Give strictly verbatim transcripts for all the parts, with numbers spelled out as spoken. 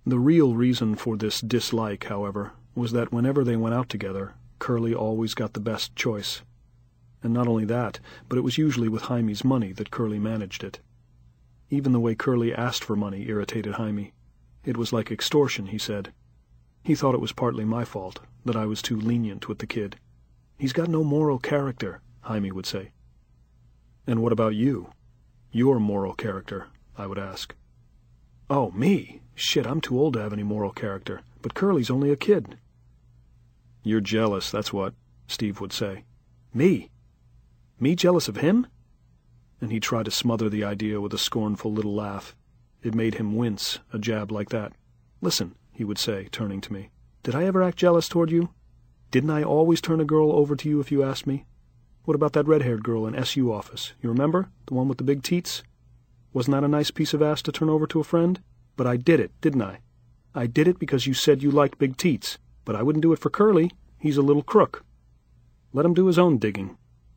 The real reason for this dislike, however, was that whenever they went out together, Curly always got the best choice. And not only that, but it was usually with Jaime's money that Curly managed it. Even the way Curly asked for money irritated Jaime. It was like extortion, he said. He thought it was partly my fault, that I was too lenient with the kid. He's got no moral character, Jaime would say. And what about you? Your moral character, I would ask. Oh, me? Shit, I'm too old to have any moral character, but Curly's only a kid. You're jealous, that's what, Steve would say. Me? Me jealous of him? And he tried to smother the idea with a scornful little laugh. It made him wince, a jab like that. Listen, he would say, turning to me. Did I ever act jealous toward you? Didn't I always turn a girl over to you if you asked me? What about that red-haired girl in S U office? You remember? The one with the big teats? Wasn't that a nice piece of ass to turn over to a friend? But I did it, didn't I? I did it because you said you liked big teats. But I wouldn't do it for Curly. He's a little crook. Let him do his own digging.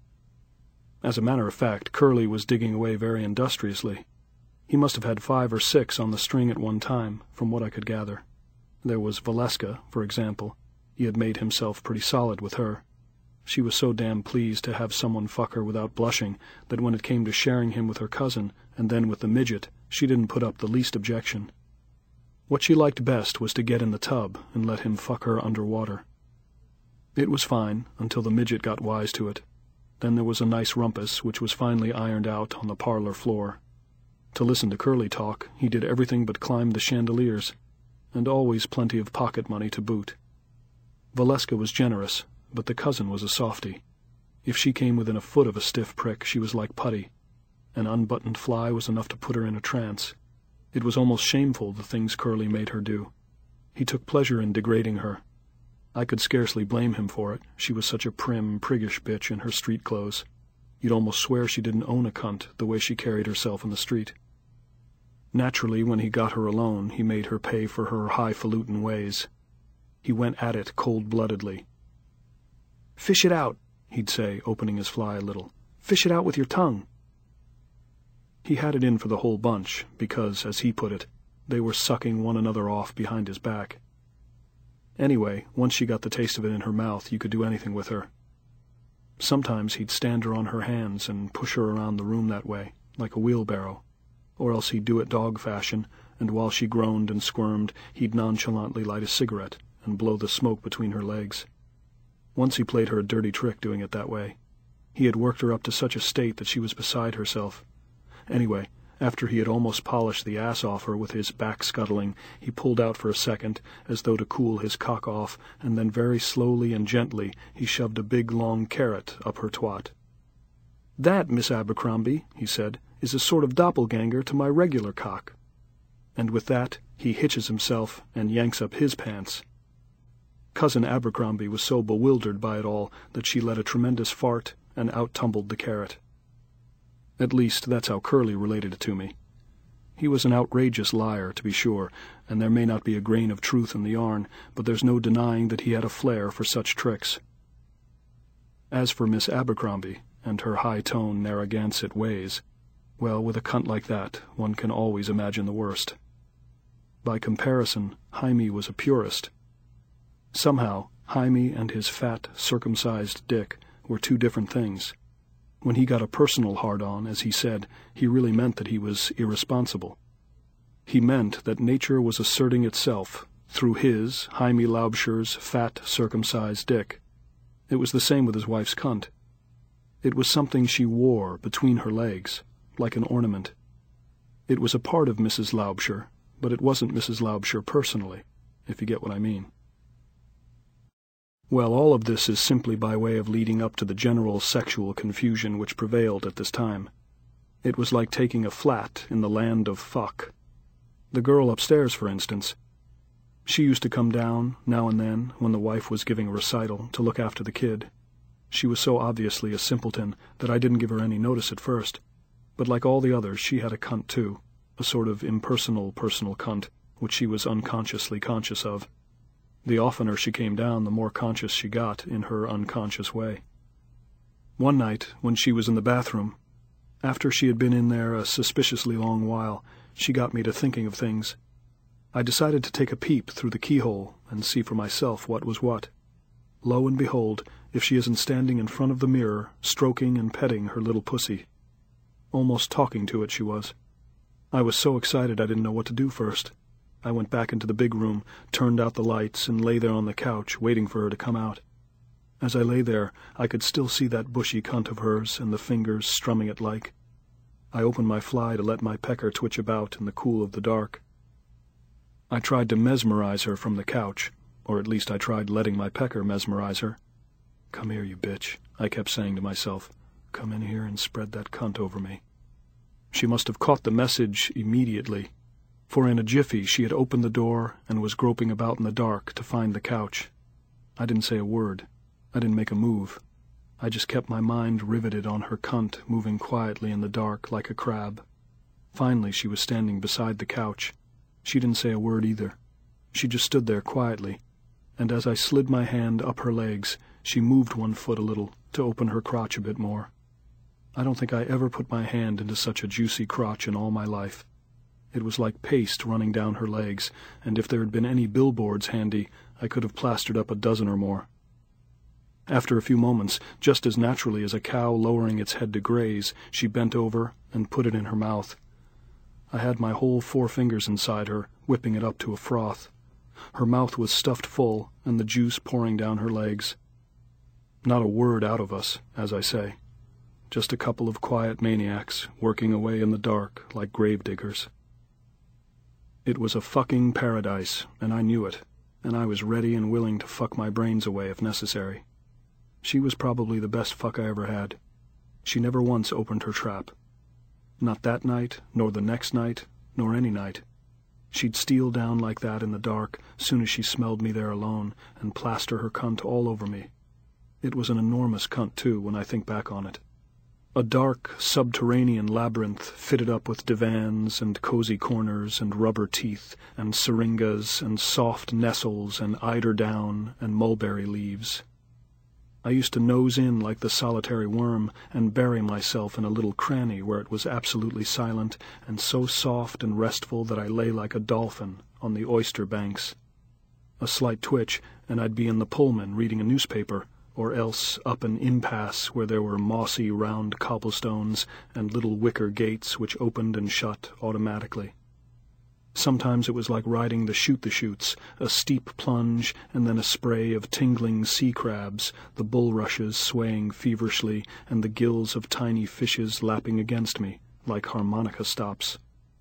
As a matter of fact, Curly was digging away very industriously. He must have had five or six on the string at one time, from what I could gather. There was Valeska, for example. He had made himself pretty solid with her. She was so damn pleased to have someone fuck her without blushing that when it came to sharing him with her cousin, and then with the midget, she didn't put up the least objection. What she liked best was to get in the tub and let him fuck her underwater. It was fine until the midget got wise to it. Then there was a nice rumpus which was finally ironed out on the parlor floor. To listen to Curly talk, he did everything but climb the chandeliers, and always plenty of pocket money to boot. Valeska was generous, but the cousin was a softy. If she came within a foot of a stiff prick, she was like putty. An unbuttoned fly was enough to put her in a trance. It was almost shameful, the things Curly made her do. He took pleasure in degrading her. I could scarcely blame him for it. She was such a prim, priggish bitch in her street clothes. You'd almost swear she didn't own a cunt, the way she carried herself in the street. Naturally, when he got her alone, he made her pay for her highfalutin ways. He went at it cold-bloodedly. "Fish it out," he'd say, opening his fly a little. "Fish it out with your tongue." He had it in for the whole bunch, because, as he put it, they were sucking one another off behind his back. Anyway, once she got the taste of it in her mouth, you could do anything with her. Sometimes he'd stand her on her hands and push her around the room that way, like a wheelbarrow, or else he'd do it dog fashion, and while she groaned and squirmed, he'd nonchalantly light a cigarette and blow the smoke between her legs. Once he played her a dirty trick doing it that way. He had worked her up to such a state that she was beside herself. Anyway, after he had almost polished the ass off her with his back-scuttling, he pulled out for a second, as though to cool his cock off, and then very slowly and gently he shoved a big long carrot up her twat. "That, Miss Abercrombie," he said, "is a sort of doppelganger to my regular cock." And with that he hitches himself and yanks up his pants. Cousin Abercrombie was so bewildered by it all that she let a tremendous fart and out tumbled the carrot. At least, that's how Curly related it to me. He was an outrageous liar, to be sure, and there may not be a grain of truth in the yarn, but there's no denying that he had a flair for such tricks. As for Miss Abercrombie and her high-tone Narragansett ways, well, with a cunt like that, one can always imagine the worst. By comparison, Jaime was a purist. Somehow, Jaime and his fat, circumcised dick were two different things. When he got a personal hard-on, as he said, he really meant that he was irresponsible. He meant that nature was asserting itself through his, Jaime Laubscher's, fat, circumcised dick. It was the same with his wife's cunt. It was something she wore between her legs, like an ornament. It was a part of Missus Laubscher, but it wasn't Missus Laubscher personally, if you get what I mean. Well, all of this is simply by way of leading up to the general sexual confusion which prevailed at this time. It was like taking a flat in the land of fuck. The girl upstairs, for instance. She used to come down, now and then, when the wife was giving a recital, to look after the kid. She was so obviously a simpleton that I didn't give her any notice at first. But like all the others, she had a cunt too, a sort of impersonal personal cunt, which she was unconsciously conscious of. The oftener she came down, the more conscious she got in her unconscious way. One night, when she was in the bathroom, after she had been in there a suspiciously long while, she got me to thinking of things. I decided to take a peep through the keyhole and see for myself what was what. Lo and behold, if she isn't standing in front of the mirror, stroking and petting her little pussy. Almost talking to it, she was. I was so excited I didn't know what to do first. I went back into the big room, turned out the lights, and lay there on the couch, waiting for her to come out. As I lay there, I could still see that bushy cunt of hers and the fingers strumming it like. I opened my fly to let my pecker twitch about in the cool of the dark. I tried to mesmerize her from the couch, or at least I tried letting my pecker mesmerize her. "Come here, you bitch," I kept saying to myself. "Come in here and spread that cunt over me." She must have caught the message immediately, for in a jiffy she had opened the door and was groping about in the dark to find the couch. I didn't say a word. I didn't make a move. I just kept my mind riveted on her cunt moving quietly in the dark like a crab. Finally she was standing beside the couch. She didn't say a word either. She just stood there quietly, and as I slid my hand up her legs, she moved one foot a little to open her crotch a bit more. I don't think I ever put my hand into such a juicy crotch in all my life. It was like paste running down her legs, and if there had been any billboards handy, I could have plastered up a dozen or more. After a few moments, just as naturally as a cow lowering its head to graze, she bent over and put it in her mouth. I had my whole four fingers inside her, whipping it up to a froth. Her mouth was stuffed full, and the juice pouring down her legs. Not a word out of us, as I say. Just a couple of quiet maniacs, working away in the dark like gravediggers. It was a fucking paradise, and I knew it, and I was ready and willing to fuck my brains away if necessary. She was probably the best fuck I ever had. She never once opened her trap. Not that night, nor the next night, nor any night. She'd steal down like that in the dark, soon as she smelled me there alone, and plaster her cunt all over me. It was an enormous cunt, too, when I think back on it. A dark, subterranean labyrinth fitted up with divans and cozy corners and rubber teeth and syringas and soft nestles and eider down and mulberry leaves. I used to nose in like the solitary worm and bury myself in a little cranny where it was absolutely silent and so soft and restful that I lay like a dolphin on the oyster banks. A slight twitch, and I'd be in the Pullman reading a newspaper, or else up an impasse where there were mossy round cobblestones and little wicker gates which opened and shut automatically. Sometimes it was like riding the shoot-the-chutes, a steep plunge and then a spray of tingling sea crabs, the bulrushes swaying feverishly and the gills of tiny fishes lapping against me like harmonica stops.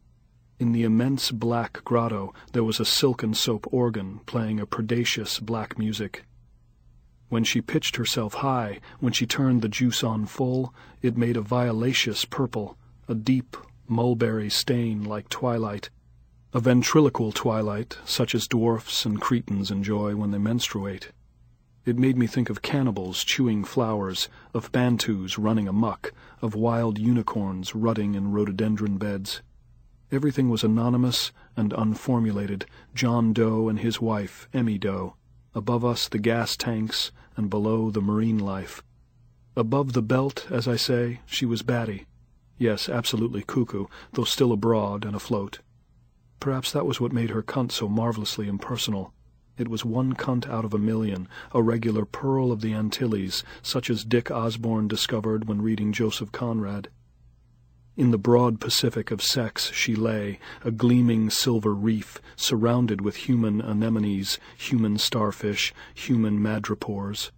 In the immense black grotto there was a silken soap organ playing a predacious black music. When she pitched herself high, when she turned the juice on full, it made a violaceous purple, a deep mulberry stain like twilight, a ventriloquial twilight such as dwarfs and cretins enjoy when they menstruate. It made me think of cannibals chewing flowers, of bantus running amok, of wild unicorns rutting in rhododendron beds. Everything was anonymous and unformulated, John Doe and his wife, Emmy Doe. Above us the gas tanks, and below the marine life. Above the belt, as I say, she was batty. Yes, absolutely cuckoo, though still abroad and afloat. Perhaps that was what made her cunt so marvelously impersonal. It was one cunt out of a million, a regular pearl of the Antilles, such as Dick Osborne discovered when reading Joseph Conrad. In the broad Pacific of sex she lay, a gleaming silver reef, surrounded with human anemones, human starfish, human madrepores.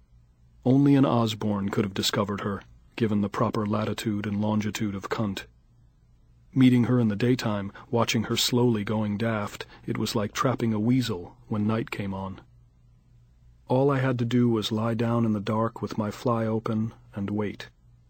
Only an Osborne could have discovered her, given the proper latitude and longitude of cunt. Meeting her in the daytime, watching her slowly going daft, it was like trapping a weasel when night came on. All I had to do was lie down in the dark with my fly open and wait.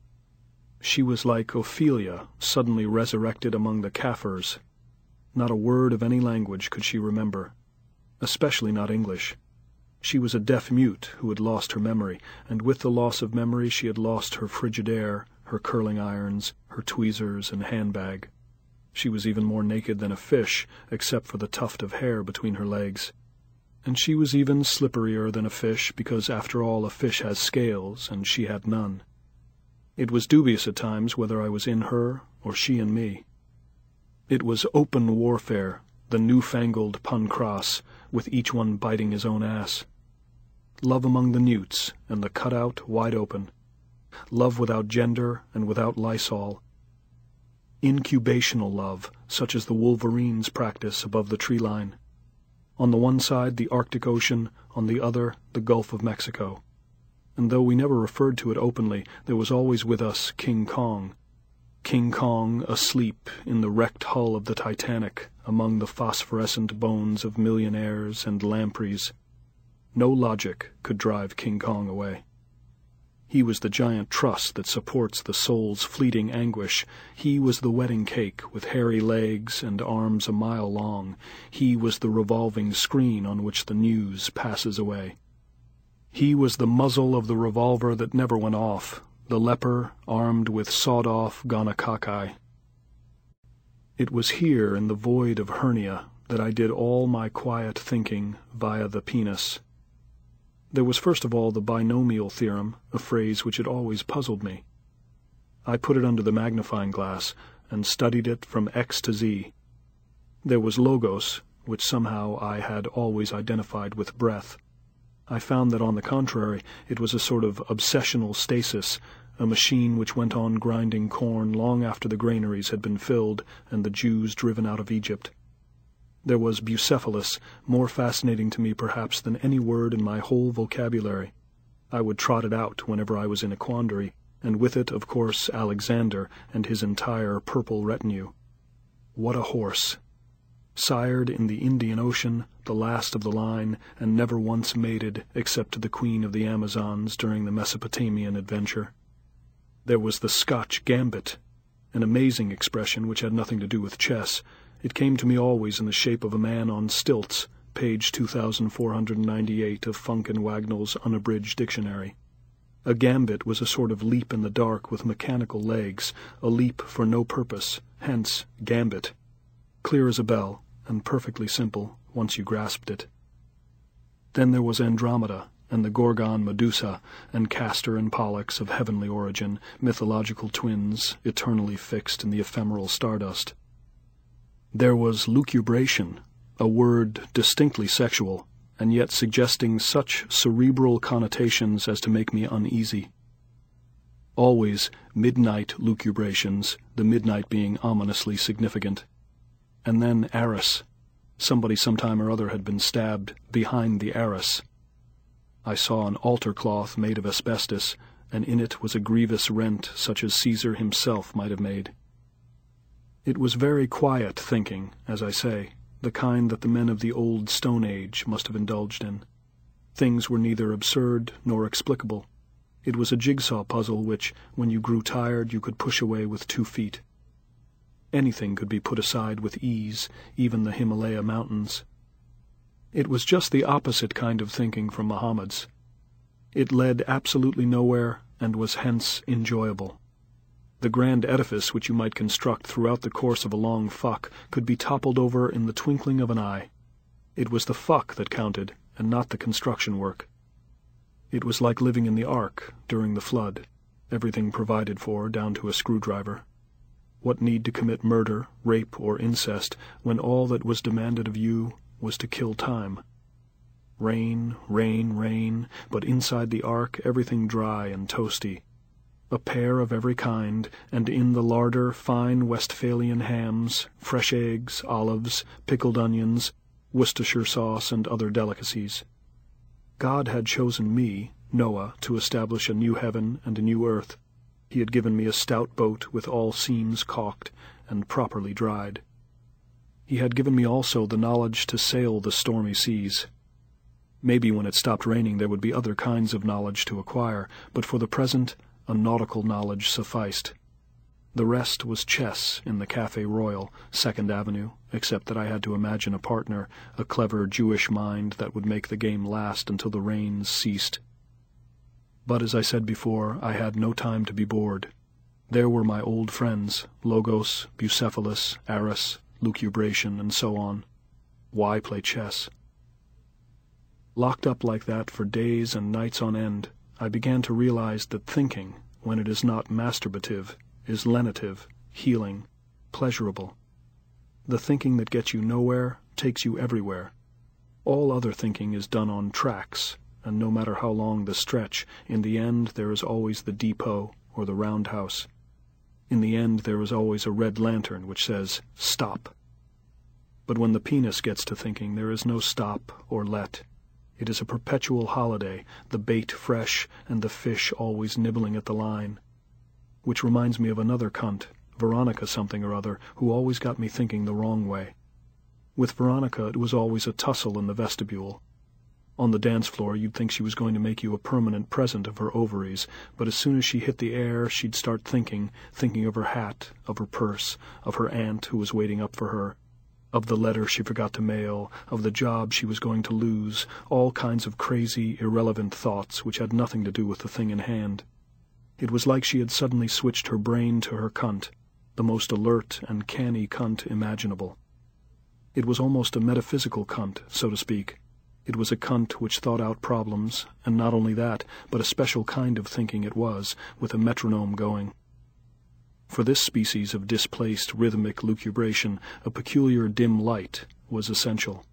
She was like Ophelia, suddenly resurrected among the Kaffirs. Not a word of any language could she remember, especially not English. She was a deaf mute who had lost her memory, and with the loss of memory she had lost her Frigidaire, her curling irons, her tweezers and handbag. She was even more naked than a fish, except for the tuft of hair between her legs. And she was even slipperier than a fish, because after all a fish has scales, and she had none. It was dubious at times whether I was in her or she in me. It was open warfare, the newfangled pancras, with each one biting his own ass. Love among the newts and the cutout wide open. Love without gender and without Lysol. Incubational love, such as the wolverines practice above the tree line. On the one side the Arctic Ocean, on the other the Gulf of Mexico. And though we never referred to it openly, there was always with us King Kong. King Kong asleep in the wrecked hull of the Titanic among the phosphorescent bones of millionaires and lampreys. No logic could drive King Kong away. He was the giant truss that supports the soul's fleeting anguish. He was the wedding cake with hairy legs and arms a mile long. He was the revolving screen on which the news passes away. He was the muzzle of the revolver that never went off, the leper armed with sawed-off gonakakai. It was here in the void of Hernia that I did all my quiet thinking via the penis. There was first of all the binomial theorem, a phrase which had always puzzled me. I put it under the magnifying glass and studied it from X to Z. There was logos, which somehow I had always identified with breath. I found that, on the contrary, it was a sort of obsessional stasis, a machine which went on grinding corn long after the granaries had been filled and the Jews driven out of Egypt. There was Bucephalus, more fascinating to me perhaps than any word in my whole vocabulary. I would trot it out whenever I was in a quandary, and with it, of course, Alexander and his entire purple retinue. What a horse! Sired in the Indian Ocean, the last of the line, and never once mated except to the queen of the Amazons during the Mesopotamian adventure. There was the Scotch gambit, an amazing expression which had nothing to do with chess. It came to me always in the shape of a man on stilts, page two thousand four hundred ninety-eight of Funk and Wagnall's unabridged dictionary. A gambit was a sort of leap in the dark with mechanical legs, a leap for no purpose, hence gambit. Clear as a bell, and perfectly simple, once you grasped it. Then there was Andromeda, and the Gorgon Medusa, and Castor and Pollux of heavenly origin, mythological twins, eternally fixed in the ephemeral stardust. There was lucubration, a word distinctly sexual, and yet suggesting such cerebral connotations as to make me uneasy. Always midnight lucubrations, the midnight being ominously significant. And then Arras. Somebody sometime or other had been stabbed behind the arras. I saw an altar cloth made of asbestos, and in it was a grievous rent such as Caesar himself might have made. It was very quiet thinking, as I say, the kind that the men of the old Stone Age must have indulged in. Things were neither absurd nor explicable. It was a jigsaw puzzle which, when you grew tired, you could push away with two feet. Anything could be put aside with ease, even the Himalaya mountains. It was just the opposite kind of thinking from Muhammad's. It led absolutely nowhere and was hence enjoyable. The grand edifice which you might construct throughout the course of a long fuck could be toppled over in the twinkling of an eye. It was the fuck that counted, and not the construction work. It was like living in the Ark during the flood, everything provided for down to a screwdriver. What need to commit murder, rape, or incest when all that was demanded of you was to kill time? Rain, rain, rain, but inside the Ark everything dry and toasty. A pear of every kind, and in the larder fine Westphalian hams, fresh eggs, olives, pickled onions, Worcestershire sauce, and other delicacies. God had chosen me, Noah, to establish a new heaven and a new earth. He had given me a stout boat with all seams caulked and properly dried. He had given me also the knowledge to sail the stormy seas. Maybe when it stopped raining there would be other kinds of knowledge to acquire, but for the present a nautical knowledge sufficed. The rest was chess in the Café Royal, Second Avenue, except that I had to imagine a partner, a clever Jewish mind that would make the game last until the rains ceased. But as I said before, I had no time to be bored. There were my old friends, Logos, Bucephalus, Arras, lucubration, and so on. Why play chess? Locked up like that for days and nights on end, I began to realize that thinking, when it is not masturbative, is lenitive, healing, pleasurable. The thinking that gets you nowhere takes you everywhere. All other thinking is done on tracks, and no matter how long the stretch, in the end there is always the depot or the roundhouse. In the end there is always a red lantern which says, "Stop." But when the penis gets to thinking, there is no stop or let. It is a perpetual holiday, the bait fresh and the fish always nibbling at the line. Which reminds me of another cunt, Veronica something or other, who always got me thinking the wrong way. With Veronica it was always a tussle in the vestibule. On the dance floor you'd think she was going to make you a permanent present of her ovaries, but as soon as she hit the air she'd start thinking, thinking of her hat, of her purse, of her aunt who was waiting up for her, of the letter she forgot to mail, of the job she was going to lose, all kinds of crazy, irrelevant thoughts which had nothing to do with the thing in hand. It was like she had suddenly switched her brain to her cunt, the most alert and canny cunt imaginable. It was almost a metaphysical cunt, so to speak. It was a cunt which thought out problems, and not only that, but a special kind of thinking it was, with a metronome going. For this species of displaced rhythmic lucubration, a peculiar dim light was essential.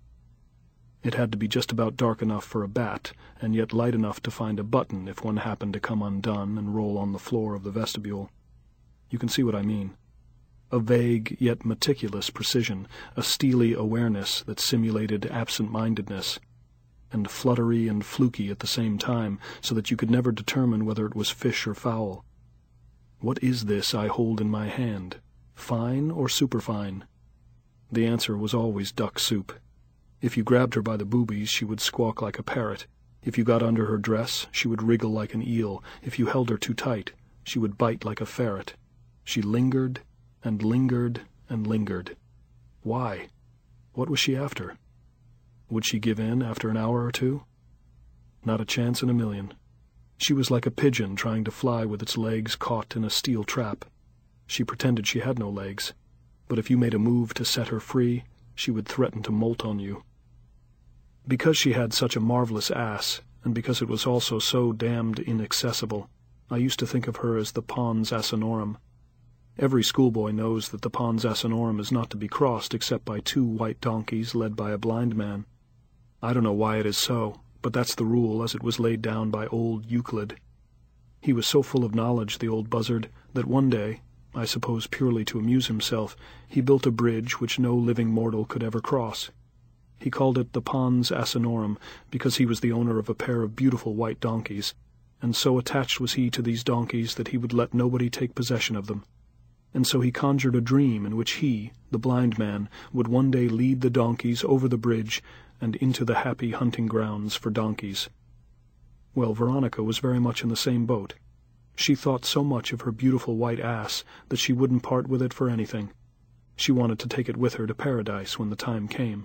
It had to be just about dark enough for a bat, and yet light enough to find a button if one happened to come undone and roll on the floor of the vestibule. You can see what I mean. A vague yet meticulous precision, a steely awareness that simulated absent-mindedness, and fluttery and fluky at the same time, so that you could never determine whether it was fish or fowl. What is this I hold in my hand? Fine or superfine? The answer was always duck soup. If you grabbed her by the boobies, she would squawk like a parrot. If you got under her dress, she would wriggle like an eel. If you held her too tight, she would bite like a ferret. She lingered and lingered and lingered. Why? What was she after? Would she give in after an hour or two? Not a chance in a million. She was like a pigeon trying to fly with its legs caught in a steel trap. She pretended she had no legs, but if you made a move to set her free, she would threaten to molt on you. Because she had such a marvelous ass, and because it was also so damned inaccessible, I used to think of her as the Pons Asinorum. Every schoolboy knows that the Pons Asinorum is not to be crossed except by two white donkeys led by a blind man. I don't know why it is so, but that's the rule as it was laid down by old Euclid. He was so full of knowledge, the old buzzard, that one day, I suppose purely to amuse himself, he built a bridge which no living mortal could ever cross. He called it the Pons Asinorum because he was the owner of a pair of beautiful white donkeys, and so attached was he to these donkeys that he would let nobody take possession of them. And so he conjured a dream in which he, the blind man, would one day lead the donkeys over the bridge and into the happy hunting grounds for donkeys. Well, Veronica was very much in the same boat. She thought so much of her beautiful white ass that she wouldn't part with it for anything. She wanted to take it with her to paradise when the time came.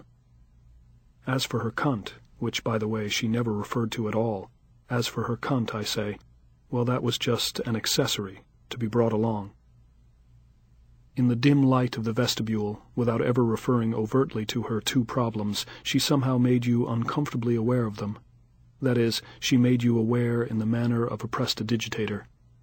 As for her cunt, which, by the way, she never referred to at all, as for her cunt, I say, well, that was just an accessory to be brought along. In the dim light of the vestibule, without ever referring overtly to her two problems, she somehow made you uncomfortably aware of them. That is, she made you aware in the manner of a prestidigitator.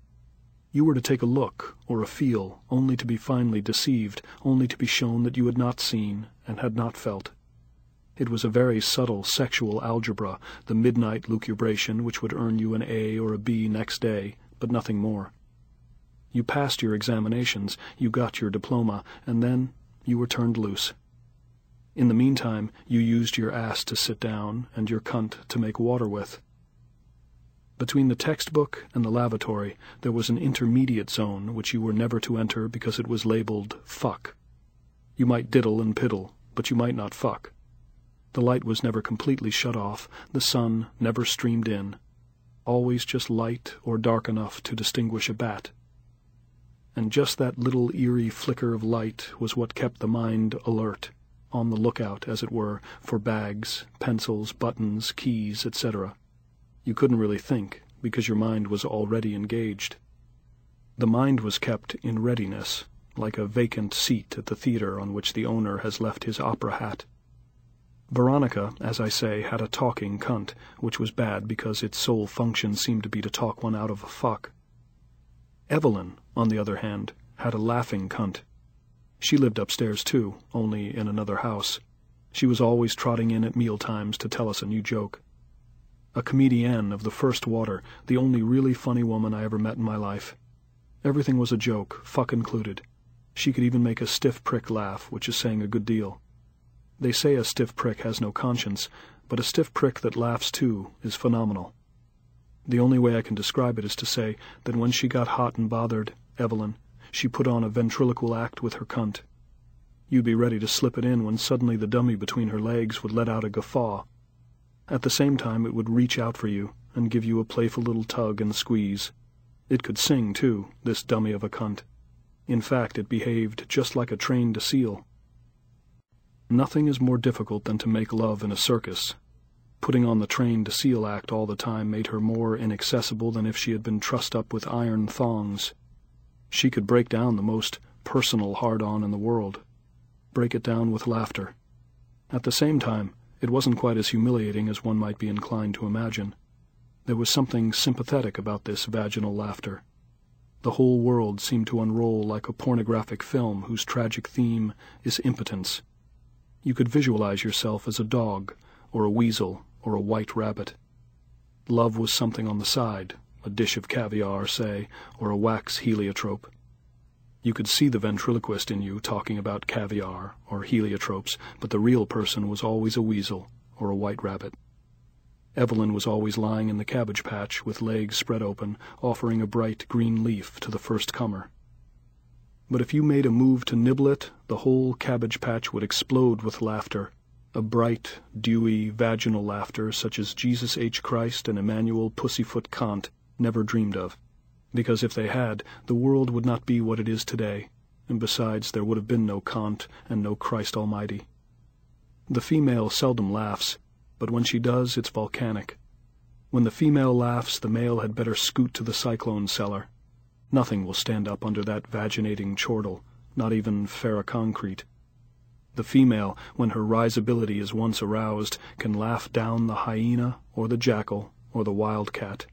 You were to take a look, or a feel, only to be finally deceived, only to be shown that you had not seen and had not felt. It was a very subtle sexual algebra, the midnight lucubration which would earn you an A or a B next day, but nothing more. You passed your examinations, you got your diploma, and then you were turned loose. In the meantime, you used your ass to sit down and your cunt to make water with. Between the textbook and the lavatory, there was an intermediate zone which you were never to enter because it was labeled fuck. You might diddle and piddle, but you might not fuck. The light was never completely shut off, the sun never streamed in, always just light or dark enough to distinguish a bat. And just that little eerie flicker of light was what kept the mind alert, on the lookout, as it were, for bags, pencils, buttons, keys, et cetera. You couldn't really think, because your mind was already engaged. The mind was kept in readiness, like a vacant seat at the theater on which the owner has left his opera hat. Veronica, as I say, had a talking cunt, which was bad because its sole function seemed to be to talk one out of a fuck. Evelyn, on the other hand, had a laughing cunt. She lived upstairs too, only in another house. She was always trotting in at mealtimes to tell us a new joke. A comedienne of the first water, the only really funny woman I ever met in my life. Everything was a joke, fuck included. She could even make a stiff prick laugh, which is saying a good deal. They say a stiff prick has no conscience, but a stiff prick that laughs too is phenomenal. The only way I can describe it is to say that when she got hot and bothered, Evelyn, she put on a ventriloquial act with her cunt. You'd be ready to slip it in when suddenly the dummy between her legs would let out a guffaw. At the same time it would reach out for you and give you a playful little tug and squeeze. It could sing too, this dummy of a cunt. In fact, it behaved just like a trained seal. Nothing is more difficult than to make love in a circus. Putting on the trained seal act all the time made her more inaccessible than if she had been trussed up with iron thongs. She could break down the most personal hard-on in the world. Break it down with laughter. At the same time, it wasn't quite as humiliating as one might be inclined to imagine. There was something sympathetic about this vaginal laughter. The whole world seemed to unroll like a pornographic film whose tragic theme is impotence. You could visualize yourself as a dog, or a weasel, or a white rabbit. Love was something on the side, a dish of caviar, say, or a wax heliotrope. You could see the ventriloquist in you talking about caviar or heliotropes, but the real person was always a weasel or a white rabbit. Evelyn was always lying in the cabbage patch with legs spread open, offering a bright green leaf to the first comer. But if you made a move to nibble it, the whole cabbage patch would explode with laughter, a bright, dewy, vaginal laughter such as Jesus H. Christ and Immanuel Pussyfoot Kant never dreamed of, because if they had, the world would not be what it is today, and besides there would have been no Kant and no Christ Almighty. The female seldom laughs, but when she does, it's volcanic. When the female laughs, the male had better scoot to the cyclone cellar. Nothing will stand up under that vaginating chortle, not even ferroconcrete. The female, when her risibility is once aroused, can laugh down the hyena or the jackal or the wildcat.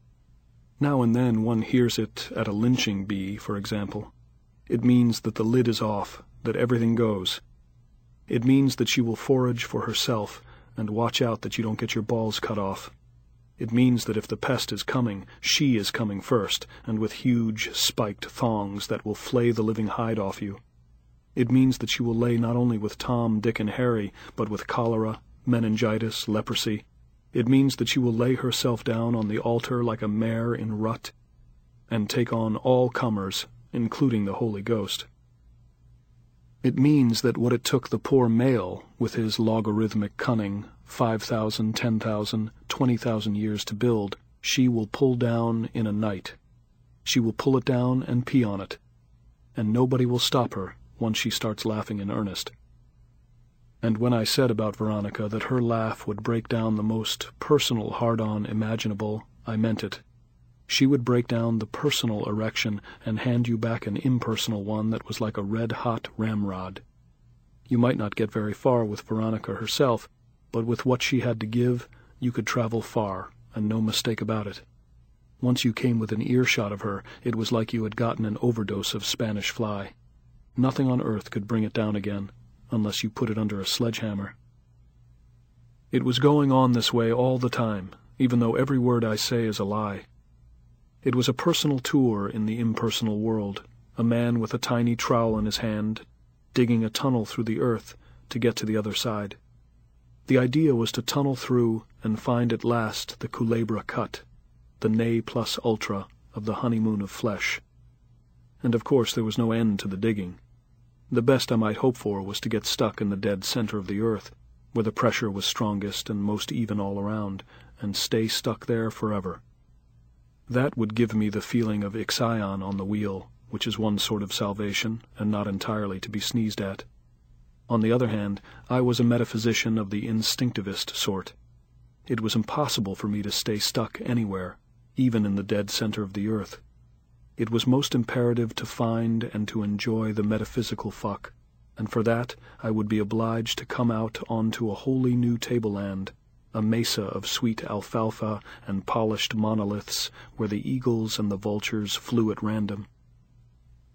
Now and then one hears it at a lynching bee, for example. It means that the lid is off, that everything goes. It means that she will forage for herself and watch out that you don't get your balls cut off. It means that if the pest is coming, she is coming first, and with huge, spiked thongs that will flay the living hide off you. It means that she will lay not only with Tom, Dick, and Harry, but with cholera, meningitis, leprosy. It means that she will lay herself down on the altar like a mare in rut, and take on all comers, including the Holy Ghost. It means that what it took the poor male, with his logarithmic cunning, five thousand, ten thousand, twenty thousand years to build, she will pull down in a night. She will pull it down and pee on it, and nobody will stop her once she starts laughing in earnest. And when I said about Veronica that her laugh would break down the most personal hard-on imaginable, I meant it. She would break down the personal erection and hand you back an impersonal one that was like a red-hot ramrod. You might not get very far with Veronica herself, but with what she had to give, you could travel far, and no mistake about it. Once you came within earshot of her, it was like you had gotten an overdose of Spanish fly. Nothing on earth could bring it down again, unless you put it under a sledgehammer. It was going on this way all the time, even though every word I say is a lie. It was a personal tour in the impersonal world, a man with a tiny trowel in his hand, digging a tunnel through the earth to get to the other side. The idea was to tunnel through and find at last the Culebra cut, the ne plus ultra of the honeymoon of flesh. And of course there was no end to the digging. The best I might hope for was to get stuck in the dead center of the earth, where the pressure was strongest and most even all around, and stay stuck there forever. That would give me the feeling of Ixion on the wheel, which is one sort of salvation, and not entirely to be sneezed at. On the other hand, I was a metaphysician of the instinctivist sort. It was impossible for me to stay stuck anywhere, even in the dead center of the earth. It was most imperative to find and to enjoy the metaphysical fuck, and for that I would be obliged to come out onto a wholly new tableland, a mesa of sweet alfalfa and polished monoliths where the eagles and the vultures flew at random.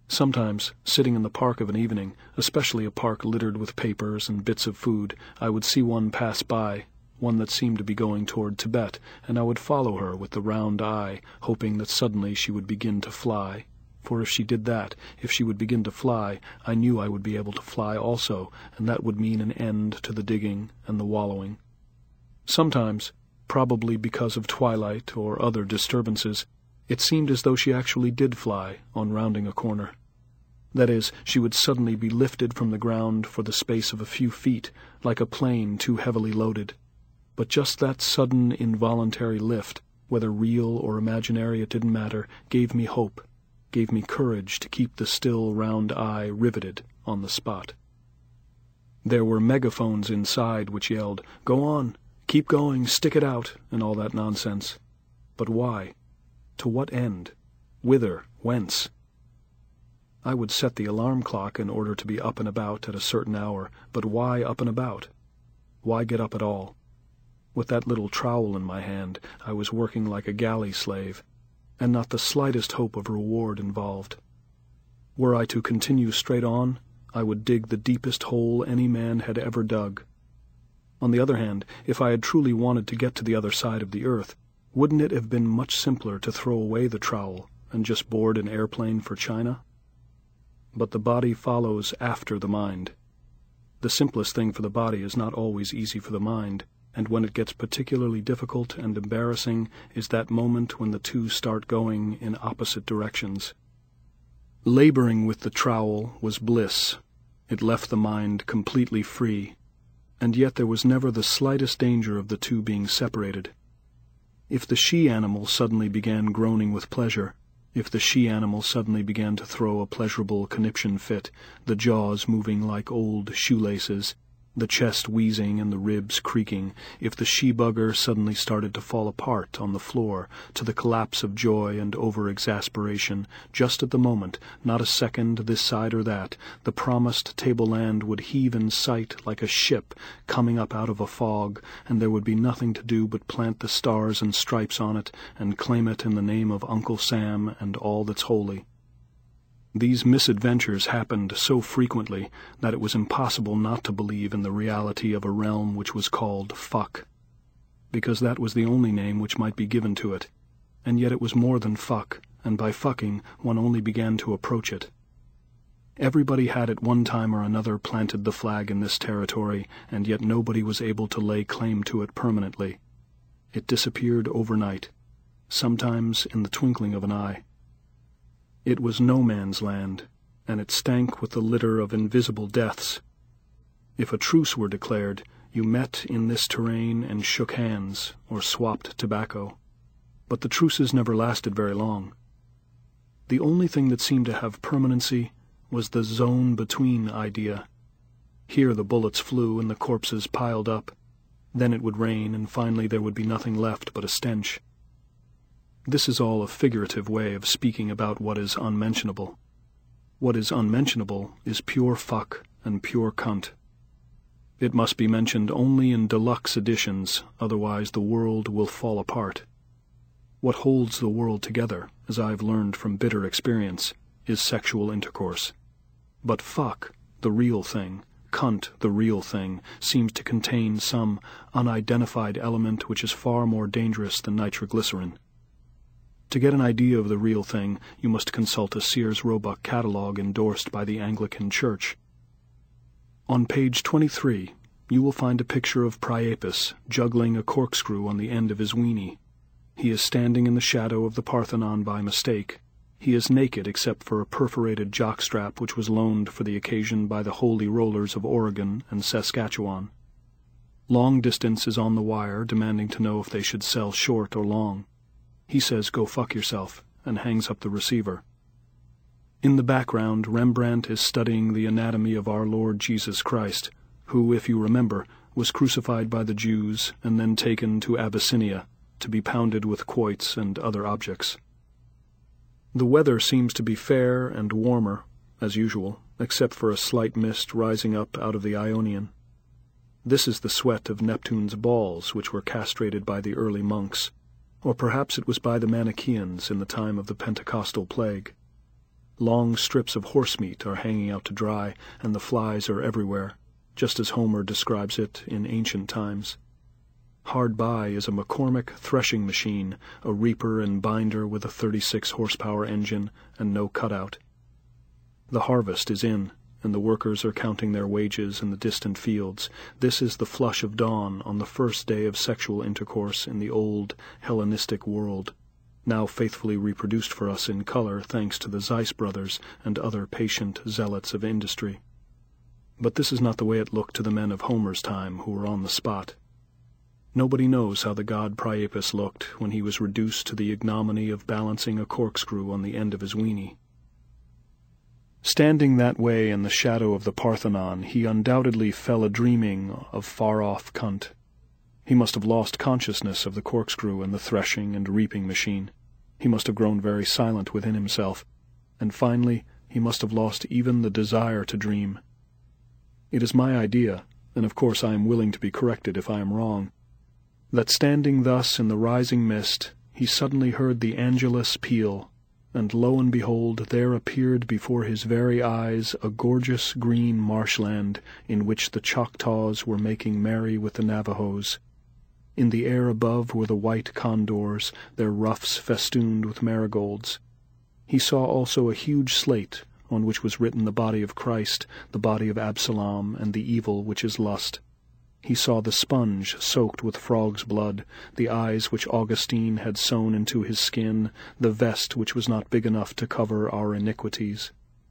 Sometimes, sitting in the park of an evening, especially a park littered with papers and bits of food, I would see one pass by, one that seemed to be going toward Tibet, and I would follow her with the round eye, hoping that suddenly she would begin to fly. For if she did that, if she would begin to fly, I knew I would be able to fly also, and that would mean an end to the digging and the wallowing. Sometimes, probably because of twilight or other disturbances, it seemed as though she actually did fly on rounding a corner. That is, she would suddenly be lifted from the ground for the space of a few feet, like a plane too heavily loaded. But just that sudden involuntary lift, whether real or imaginary it didn't matter, gave me hope, gave me courage to keep the still round eye riveted on the spot. There were megaphones inside which yelled, "Go on, keep going, stick it out," and all that nonsense. But why? To what end? Whither? Whence? I would set the alarm clock in order to be up and about at a certain hour, but why up and about? Why get up at all? With that little trowel in my hand, I was working like a galley slave, and not the slightest hope of reward involved. Were I to continue straight on, I would dig the deepest hole any man had ever dug. On the other hand, if I had truly wanted to get to the other side of the earth, wouldn't it have been much simpler to throw away the trowel and just board an airplane for China? But the body follows after the mind. The simplest thing for the body is not always easy for the mind, and when it gets particularly difficult and embarrassing is that moment when the two start going in opposite directions. Laboring with the trowel was bliss. It left the mind completely free, and yet there was never the slightest danger of the two being separated. If the she-animal suddenly began groaning with pleasure, if the she-animal suddenly began to throw a pleasurable conniption fit, the jaws moving like old shoelaces, the chest wheezing and the ribs creaking, if the she-bugger suddenly started to fall apart on the floor to the collapse of joy and over-exasperation, just at the moment, not a second this side or that, the promised tableland would heave in sight like a ship coming up out of a fog, and there would be nothing to do but plant the stars and stripes on it and claim it in the name of Uncle Sam and all that's holy. These misadventures happened so frequently that it was impossible not to believe in the reality of a realm which was called fuck, because that was the only name which might be given to it, and yet it was more than fuck, and by fucking one only began to approach it. Everybody had at one time or another planted the flag in this territory, and yet nobody was able to lay claim to it permanently. It disappeared overnight, sometimes in the twinkling of an eye. It was no man's land, and it stank with the litter of invisible deaths. If a truce were declared, you met in this terrain and shook hands, or swapped tobacco. But the truces never lasted very long. The only thing that seemed to have permanency was the zone between idea. Here the bullets flew and the corpses piled up. Then it would rain, and finally there would be nothing left but a stench. This is all a figurative way of speaking about what is unmentionable. What is unmentionable is pure fuck and pure cunt. It must be mentioned only in deluxe editions, otherwise the world will fall apart. What holds the world together, as I've learned from bitter experience, is sexual intercourse. But fuck, the real thing, cunt, the real thing, seems to contain some unidentified element which is far more dangerous than nitroglycerin. To get an idea of the real thing, you must consult a Sears Roebuck catalog endorsed by the Anglican Church. On page twenty-three, you will find a picture of Priapus juggling a corkscrew on the end of his weenie. He is standing in the shadow of the Parthenon by mistake. He is naked except for a perforated jockstrap which was loaned for the occasion by the Holy Rollers of Oregon and Saskatchewan. Long Distance is on the wire demanding to know if they should sell short or long. He says, "Go fuck yourself," and hangs up the receiver. In the background, Rembrandt is studying the anatomy of our Lord Jesus Christ, who, if you remember, was crucified by the Jews and then taken to Abyssinia to be pounded with quoits and other objects. The weather seems to be fair and warmer, as usual, except for a slight mist rising up out of the Ionian. This is the sweat of Neptune's balls, which were castrated by the early monks. Or perhaps it was by the Manichaeans in the time of the Pentecostal plague. Long strips of horse meat are hanging out to dry, and the flies are everywhere, just as Homer describes it in ancient times. Hard by is a McCormick threshing machine, a reaper and binder with a thirty-six horsepower engine and no cutout. The harvest is in, and the workers are counting their wages in the distant fields. This is the flush of dawn on the first day of sexual intercourse in the old Hellenistic world, now faithfully reproduced for us in color thanks to the Zeiss brothers and other patient zealots of industry. But this is not the way it looked to the men of Homer's time who were on the spot. Nobody knows how the god Priapus looked when he was reduced to the ignominy of balancing a corkscrew on the end of his weenie. Standing that way in the shadow of the Parthenon, he undoubtedly fell a-dreaming of far-off Kunt. He must have lost consciousness of the corkscrew and the threshing and reaping machine. He must have grown very silent within himself, and finally he must have lost even the desire to dream. It is my idea, and of course I am willing to be corrected if I am wrong, that standing thus in the rising mist, he suddenly heard the Angelus peal, and lo and behold, there appeared before his very eyes a gorgeous green marshland in which the Choctaws were making merry with the Navajos. In the air above were the white condors, their ruffs festooned with marigolds. He saw also a huge slate on which was written the body of Christ, the body of Absalom, and the evil which is lust. He saw the sponge soaked with frog's blood, the eyes which Augustine had sewn into his skin, the vest which was not big enough to cover our iniquities.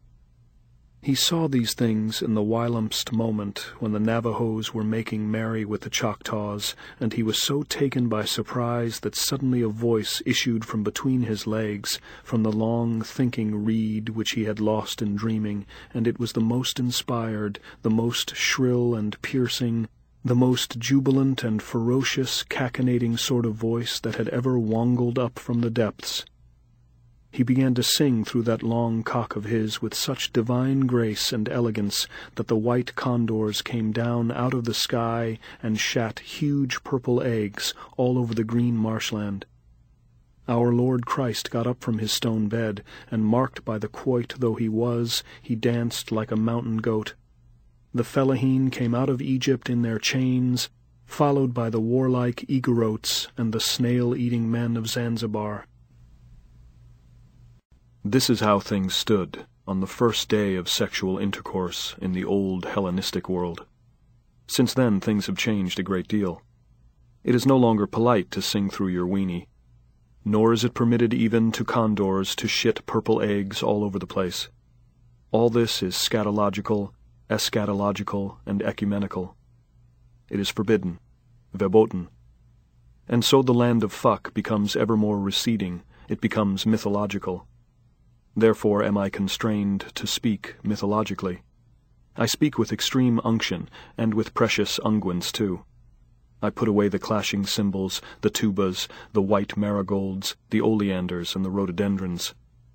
He saw these things in the whilomst moment when the Navajos were making merry with the Choctaws, and he was so taken by surprise that suddenly a voice issued from between his legs, from the long thinking reed which he had lost in dreaming, and it was the most inspired, the most shrill and piercing, the most jubilant and ferocious cachinnating sort of voice that had ever wongled up from the depths. He began to sing through that long cock of his with such divine grace and elegance that the white condors came down out of the sky and shat huge purple eggs all over the green marshland. Our Lord Christ got up from his stone bed, and marked by the quoit though he was, he danced like a mountain goat. The Fellahin came out of Egypt in their chains, followed by the warlike Igorotes and the snail-eating men of Zanzibar. This is how things stood on the first day of sexual intercourse in the old Hellenistic world. Since then things have changed a great deal. It is no longer polite to sing through your weenie, nor is it permitted even to condors to shit purple eggs all over the place. All this is scatological, eschatological, and ecumenical. It is forbidden, verboten. And so the land of fuck becomes ever more receding, it becomes mythological. Therefore am I constrained to speak mythologically. I speak with extreme unction, and with precious unguents too. I put away the clashing cymbals, the tubas, the white marigolds, the oleanders, and the rhododendrons.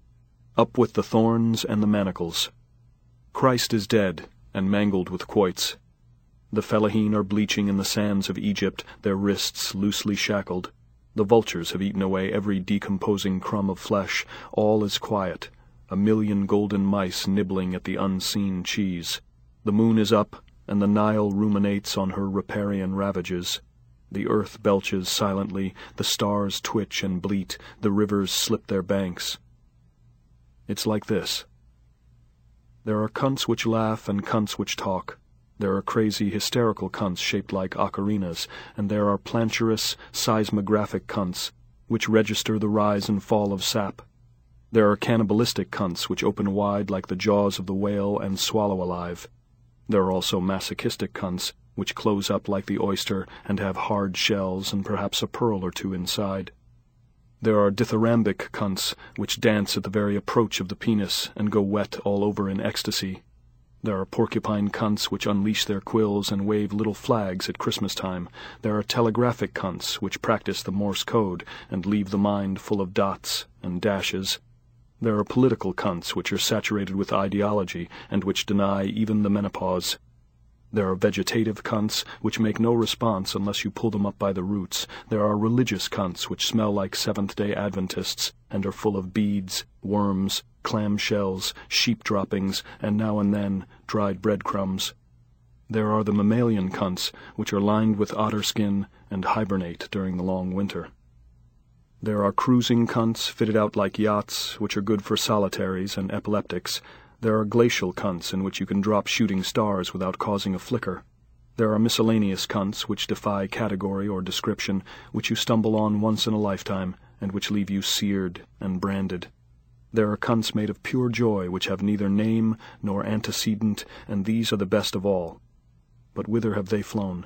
Up with the thorns and the manacles. Christ is dead, and mangled with quoits. The Fellahin are bleaching in the sands of Egypt, their wrists loosely shackled. The vultures have eaten away every decomposing crumb of flesh. All is quiet, a million golden mice nibbling at the unseen cheese. The moon is up, and the Nile ruminates on her riparian ravages. The earth belches silently, the stars twitch and bleat, the rivers slip their banks. It's like this. There are cunts which laugh and cunts which talk. There are crazy, hysterical cunts shaped like ocarinas, and there are planturous, seismographic cunts, which register the rise and fall of sap. There are cannibalistic cunts which open wide like the jaws of the whale and swallow alive. There are also masochistic cunts, which close up like the oyster and have hard shells and perhaps a pearl or two inside. There are dithyrambic cunts, which dance at the very approach of the penis and go wet all over in ecstasy. There are porcupine cunts which unleash their quills and wave little flags at Christmas time. There are telegraphic cunts which practice the Morse code and leave the mind full of dots and dashes. There are political cunts which are saturated with ideology and which deny even the menopause. There are vegetative cunts, which make no response unless you pull them up by the roots. There are religious cunts, which smell like Seventh-day Adventists, and are full of beads, worms, clam shells, sheep droppings, and now and then dried breadcrumbs. There are the mammalian cunts, which are lined with otter skin and hibernate during the long winter. There are cruising cunts fitted out like yachts, which are good for solitaries and epileptics. There are glacial cunts in which you can drop shooting stars without causing a flicker. There are miscellaneous cunts which defy category or description, which you stumble on once in a lifetime, and which leave you seared and branded. There are cunts made of pure joy which have neither name nor antecedent, and these are the best of all. But whither have they flown?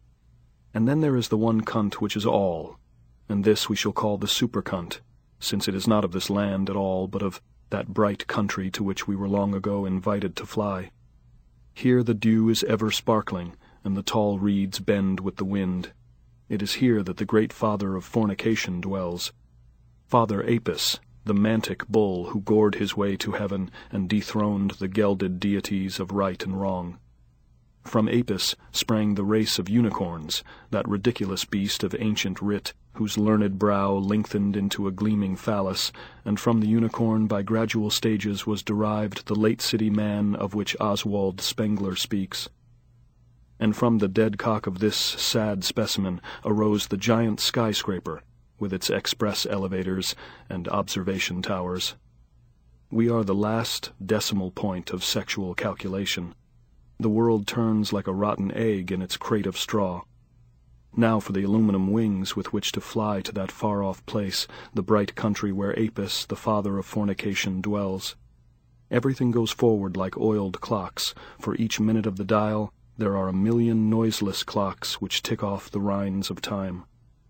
And then there is the one cunt which is all, and this we shall call the super cunt, since it is not of this land at all, but of that bright country to which we were long ago invited to fly. Here the dew is ever sparkling, and the tall reeds bend with the wind. It is here that the great father of fornication dwells, Father Apis, the mantic bull who gored his way to heaven and dethroned the gelded deities of right and wrong. From Apis sprang the race of unicorns, that ridiculous beast of ancient writ, whose learned brow lengthened into a gleaming phallus, and from the unicorn by gradual stages was derived the late city man of which Oswald Spengler speaks. And from the dead cock of this sad specimen arose the giant skyscraper, with its express elevators and observation towers. We are the last decimal point of sexual calculation. The world turns like a rotten egg in its crate of straw. Now for the aluminum wings with which to fly to that far-off place, the bright country where Apis, the father of fornication, dwells. Everything goes forward like oiled clocks. For each minute of the dial, there are a million noiseless clocks which tick off the rinds of time.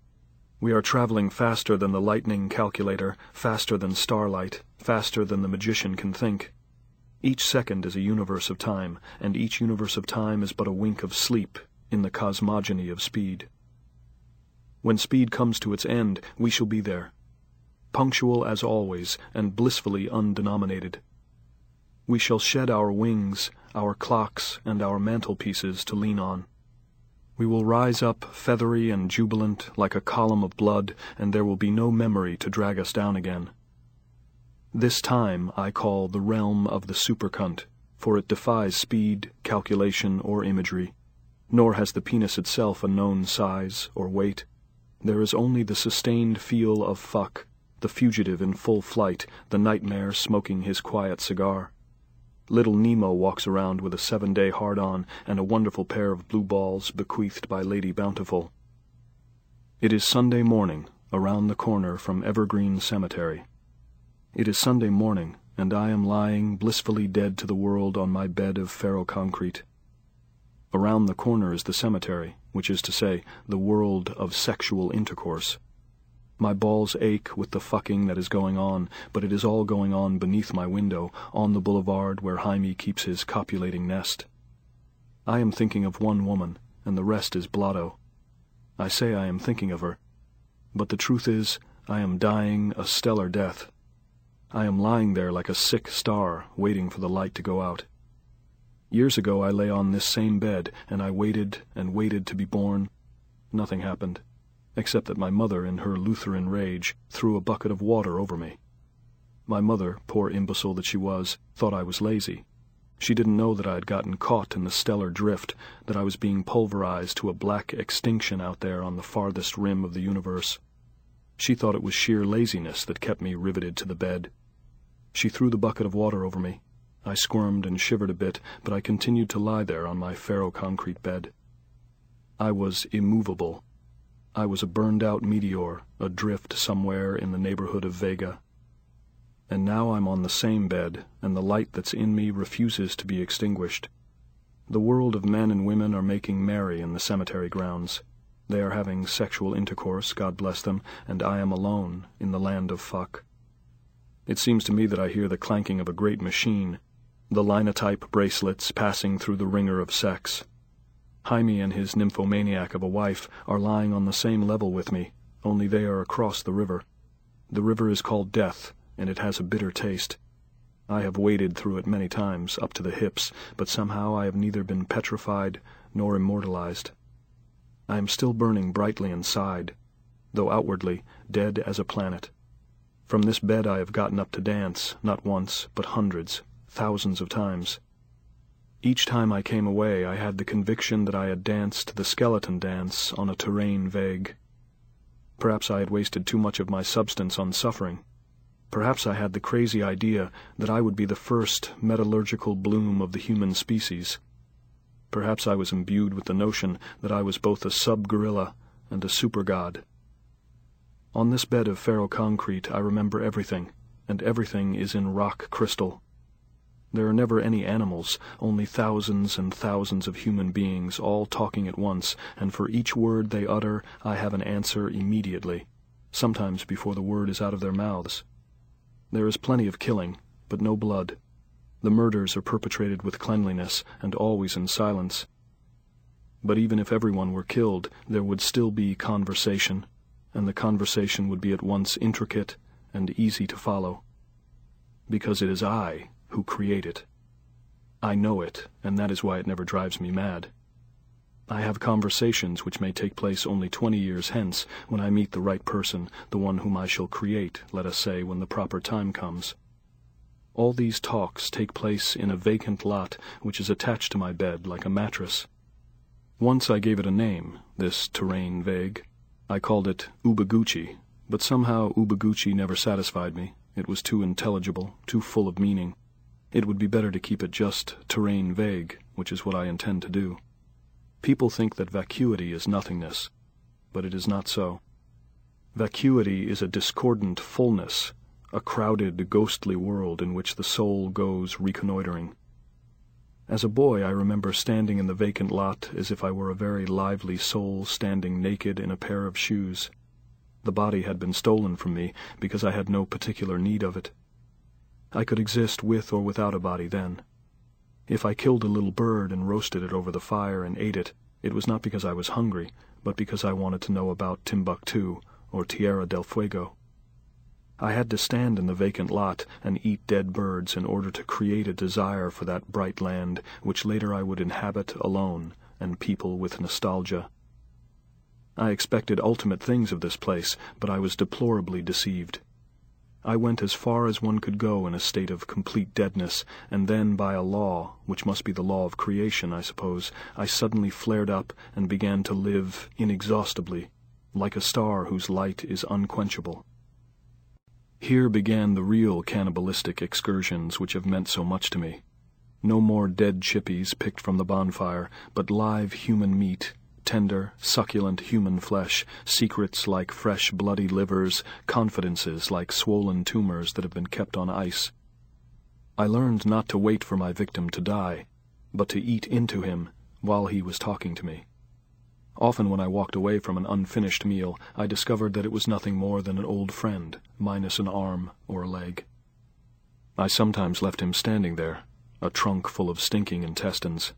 We are traveling faster than the lightning calculator, faster than starlight, faster than the magician can think. Each second is a universe of time, and each universe of time is but a wink of sleep in the cosmogony of speed. When speed comes to its end, we shall be there, punctual as always, and blissfully undenominated. We shall shed our wings, our clocks, and our mantelpieces to lean on. We will rise up feathery and jubilant like a column of blood, and there will be no memory to drag us down again. This time I call the realm of the supercunt, for it defies speed, calculation, or imagery, nor has the penis itself a known size or weight. There is only the sustained feel of fuck, the fugitive in full flight, the nightmare smoking his quiet cigar. Little Nemo walks around with a seven-day hard-on and a wonderful pair of blue balls bequeathed by Lady Bountiful. It is Sunday morning, around the corner from Evergreen Cemetery. It is Sunday morning, and I am lying blissfully dead to the world on my bed of ferroconcrete. Around the corner is the cemetery, which is to say, the world of sexual intercourse. My balls ache with the fucking that is going on, but it is all going on beneath my window, on the boulevard where Jaime keeps his copulating nest. I am thinking of one woman, and the rest is blotto. I say I am thinking of her, but the truth is, I am dying a stellar death. I am lying there like a sick star, waiting for the light to go out. Years ago I lay on this same bed, and I waited and waited to be born. Nothing happened, except that my mother, in her Lutheran rage, threw a bucket of water over me. My mother, poor imbecile that she was, thought I was lazy. She didn't know that I had gotten caught in the stellar drift, that I was being pulverized to a black extinction out there on the farthest rim of the universe. She thought it was sheer laziness that kept me riveted to the bed. She threw the bucket of water over me. I squirmed and shivered a bit, but I continued to lie there on my ferroconcrete bed. I was immovable. I was a burned-out meteor, adrift somewhere in the neighborhood of Vega. And now I'm on the same bed, and the light that's in me refuses to be extinguished. The world of men and women are making merry in the cemetery grounds. They are having sexual intercourse, God bless them, and I am alone in the land of fuck. It seems to me that I hear the clanking of a great machine, the linotype bracelets passing through the ringer of sex. Jaime and his nymphomaniac of a wife are lying on the same level with me, only they are across the river. The river is called Death, and it has a bitter taste. I have waded through it many times, up to the hips, but somehow I have neither been petrified nor immortalized. I am still burning brightly inside, though outwardly dead as a planet. From this bed I have gotten up to dance, not once, but hundreds, thousands of times. Each time I came away I had the conviction that I had danced the skeleton dance on a terrain vague. Perhaps I had wasted too much of my substance on suffering. Perhaps I had the crazy idea that I would be the first metallurgical bloom of the human species. Perhaps I was imbued with the notion that I was both a sub-gorilla and a super-god. On this bed of ferroconcrete I remember everything, and everything is in rock crystal. There are never any animals, only thousands and thousands of human beings, all talking at once, and for each word they utter I have an answer immediately, sometimes before the word is out of their mouths. There is plenty of killing, but no blood. The murders are perpetrated with cleanliness, and always in silence. But even if everyone were killed, there would still be conversation, and the conversation would be at once intricate and easy to follow. Because it is I who create it. I know it, and that is why it never drives me mad. I have conversations which may take place only twenty years hence, when I meet the right person, the one whom I shall create, let us say, when the proper time comes. All these talks take place in a vacant lot which is attached to my bed like a mattress. Once I gave it a name, this terrain vague. I called it Ubaguchi, but somehow Ubaguchi never satisfied me. It was too intelligible, too full of meaning. It would be better to keep it just terrain vague, which is what I intend to do. People think that vacuity is nothingness, but it is not so. Vacuity is a discordant fullness, a crowded, ghostly world in which the soul goes reconnoitering. As a boy I remember standing in the vacant lot as if I were a very lively soul standing naked in a pair of shoes. The body had been stolen from me because I had no particular need of it. I could exist with or without a body then. If I killed a little bird and roasted it over the fire and ate it, it was not because I was hungry, but because I wanted to know about Timbuktu or Tierra del Fuego. I had to stand in the vacant lot and eat dead birds in order to create a desire for that bright land which later I would inhabit alone and people with nostalgia. I expected ultimate things of this place, but I was deplorably deceived. I went as far as one could go in a state of complete deadness, and then by a law, which must be the law of creation, I suppose, I suddenly flared up and began to live inexhaustibly, like a star whose light is unquenchable. Here began the real cannibalistic excursions which have meant so much to me. No more dead chippies picked from the bonfire, but live human meat, tender, succulent human flesh, secrets like fresh bloody livers, confidences like swollen tumors that have been kept on ice. I learned not to wait for my victim to die, but to eat into him while he was talking to me. Often when I walked away from an unfinished meal, I discovered that it was nothing more than an old friend, minus an arm or a leg. I sometimes left him standing there, a trunk full of stinking intestines.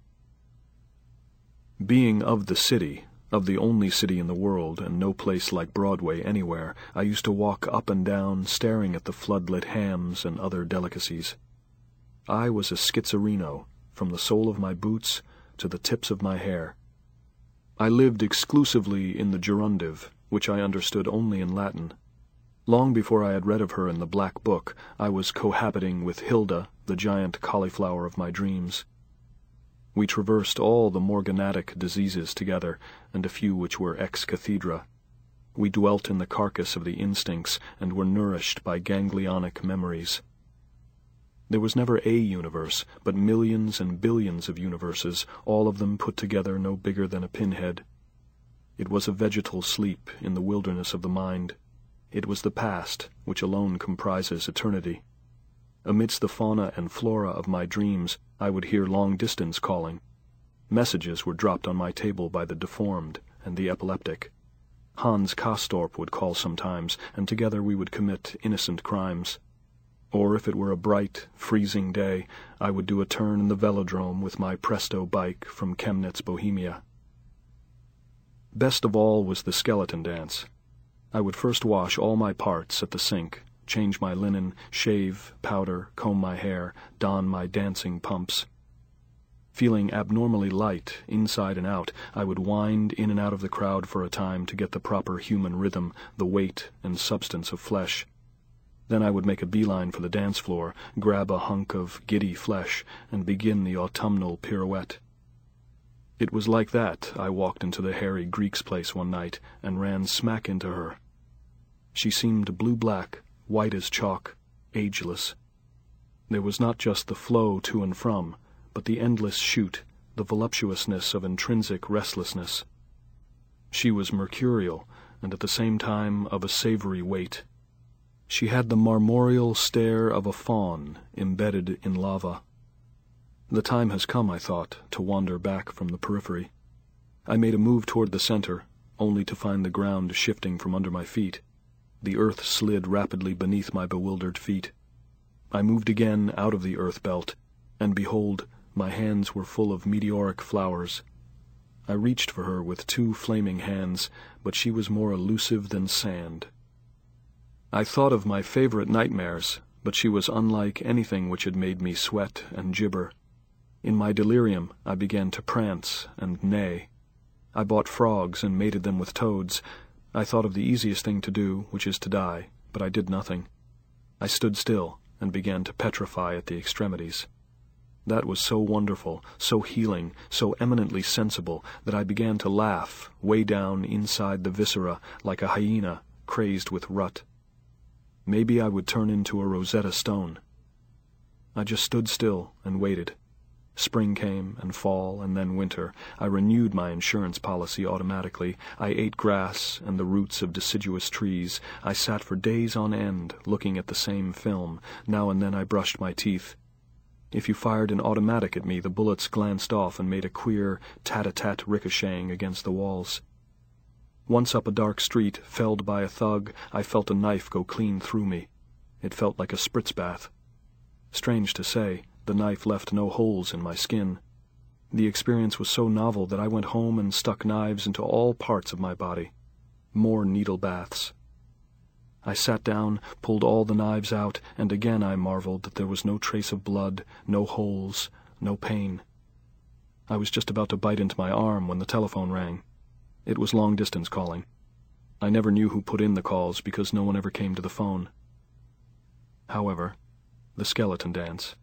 Being of the city, of the only city in the world, and no place like Broadway anywhere, I used to walk up and down, staring at the floodlit hams and other delicacies. I was a schizarino, from the sole of my boots to the tips of my hair. I lived exclusively in the gerundive, which I understood only in Latin. Long before I had read of her in the Black Book, I was cohabiting with Hilda, the giant cauliflower of my dreams. We traversed all the morganatic diseases together, and a few which were ex cathedra. We dwelt in the carcass of the instincts, and were nourished by ganglionic memories. There was never a universe, but millions and billions of universes, all of them put together no bigger than a pinhead. It was a vegetal sleep in the wilderness of the mind. It was the past, which alone comprises eternity. Amidst the fauna and flora of my dreams, I would hear long-distance calling. Messages were dropped on my table by the deformed and the epileptic. Hans Castorp would call sometimes, and together we would commit innocent crimes. Or if it were a bright, freezing day, I would do a turn in the velodrome with my Presto bike from Chemnitz, Bohemia. Best of all was the skeleton dance. I would first wash all my parts at the sink, change my linen, shave, powder, comb my hair, don my dancing pumps. Feeling abnormally light, inside and out, I would wind in and out of the crowd for a time to get the proper human rhythm, the weight and substance of flesh. Then I would make a beeline for the dance floor, grab a hunk of giddy flesh, and begin the autumnal pirouette. It was like that I walked into the hairy Greek's place one night and ran smack into her. She seemed blue-black, white as chalk, ageless. There was not just the flow to and from, but the endless shoot, the voluptuousness of intrinsic restlessness. She was mercurial, and at the same time of a savory weight. She had the marmoreal stare of a faun embedded in lava. The time has come, I thought, to wander back from the periphery. I made a move toward the center, only to find the ground shifting from under my feet. The earth slid rapidly beneath my bewildered feet. I moved again out of the earth belt, and behold, my hands were full of meteoric flowers. I reached for her with two flaming hands, but she was more elusive than sand. I thought of my favorite nightmares, but she was unlike anything which had made me sweat and gibber. In my delirium, I began to prance and neigh. I bought frogs and mated them with toads. I thought of the easiest thing to do, which is to die, but I did nothing. I stood still and began to petrify at the extremities. That was so wonderful, so healing, so eminently sensible, that I began to laugh, way down inside the viscera, like a hyena crazed with rut. Maybe I would turn into a Rosetta Stone. I just stood still and waited. Spring came, and fall, and then winter. I renewed my insurance policy automatically. I ate grass and the roots of deciduous trees. I sat for days on end, looking at the same film. Now and then I brushed my teeth. If you fired an automatic at me, the bullets glanced off and made a queer tat-a-tat ricocheting against the walls. Once up a dark street, felled by a thug, I felt a knife go clean through me. It felt like a spritz bath. Strange to say, the knife left no holes in my skin. The experience was so novel that I went home and stuck knives into all parts of my body. More needle baths. I sat down, pulled all the knives out, and again I marveled that there was no trace of blood, no holes, no pain. I was just about to bite into my arm when the telephone rang. It was long-distance calling. I never knew who put in the calls because no one ever came to the phone. However, the skeleton dance.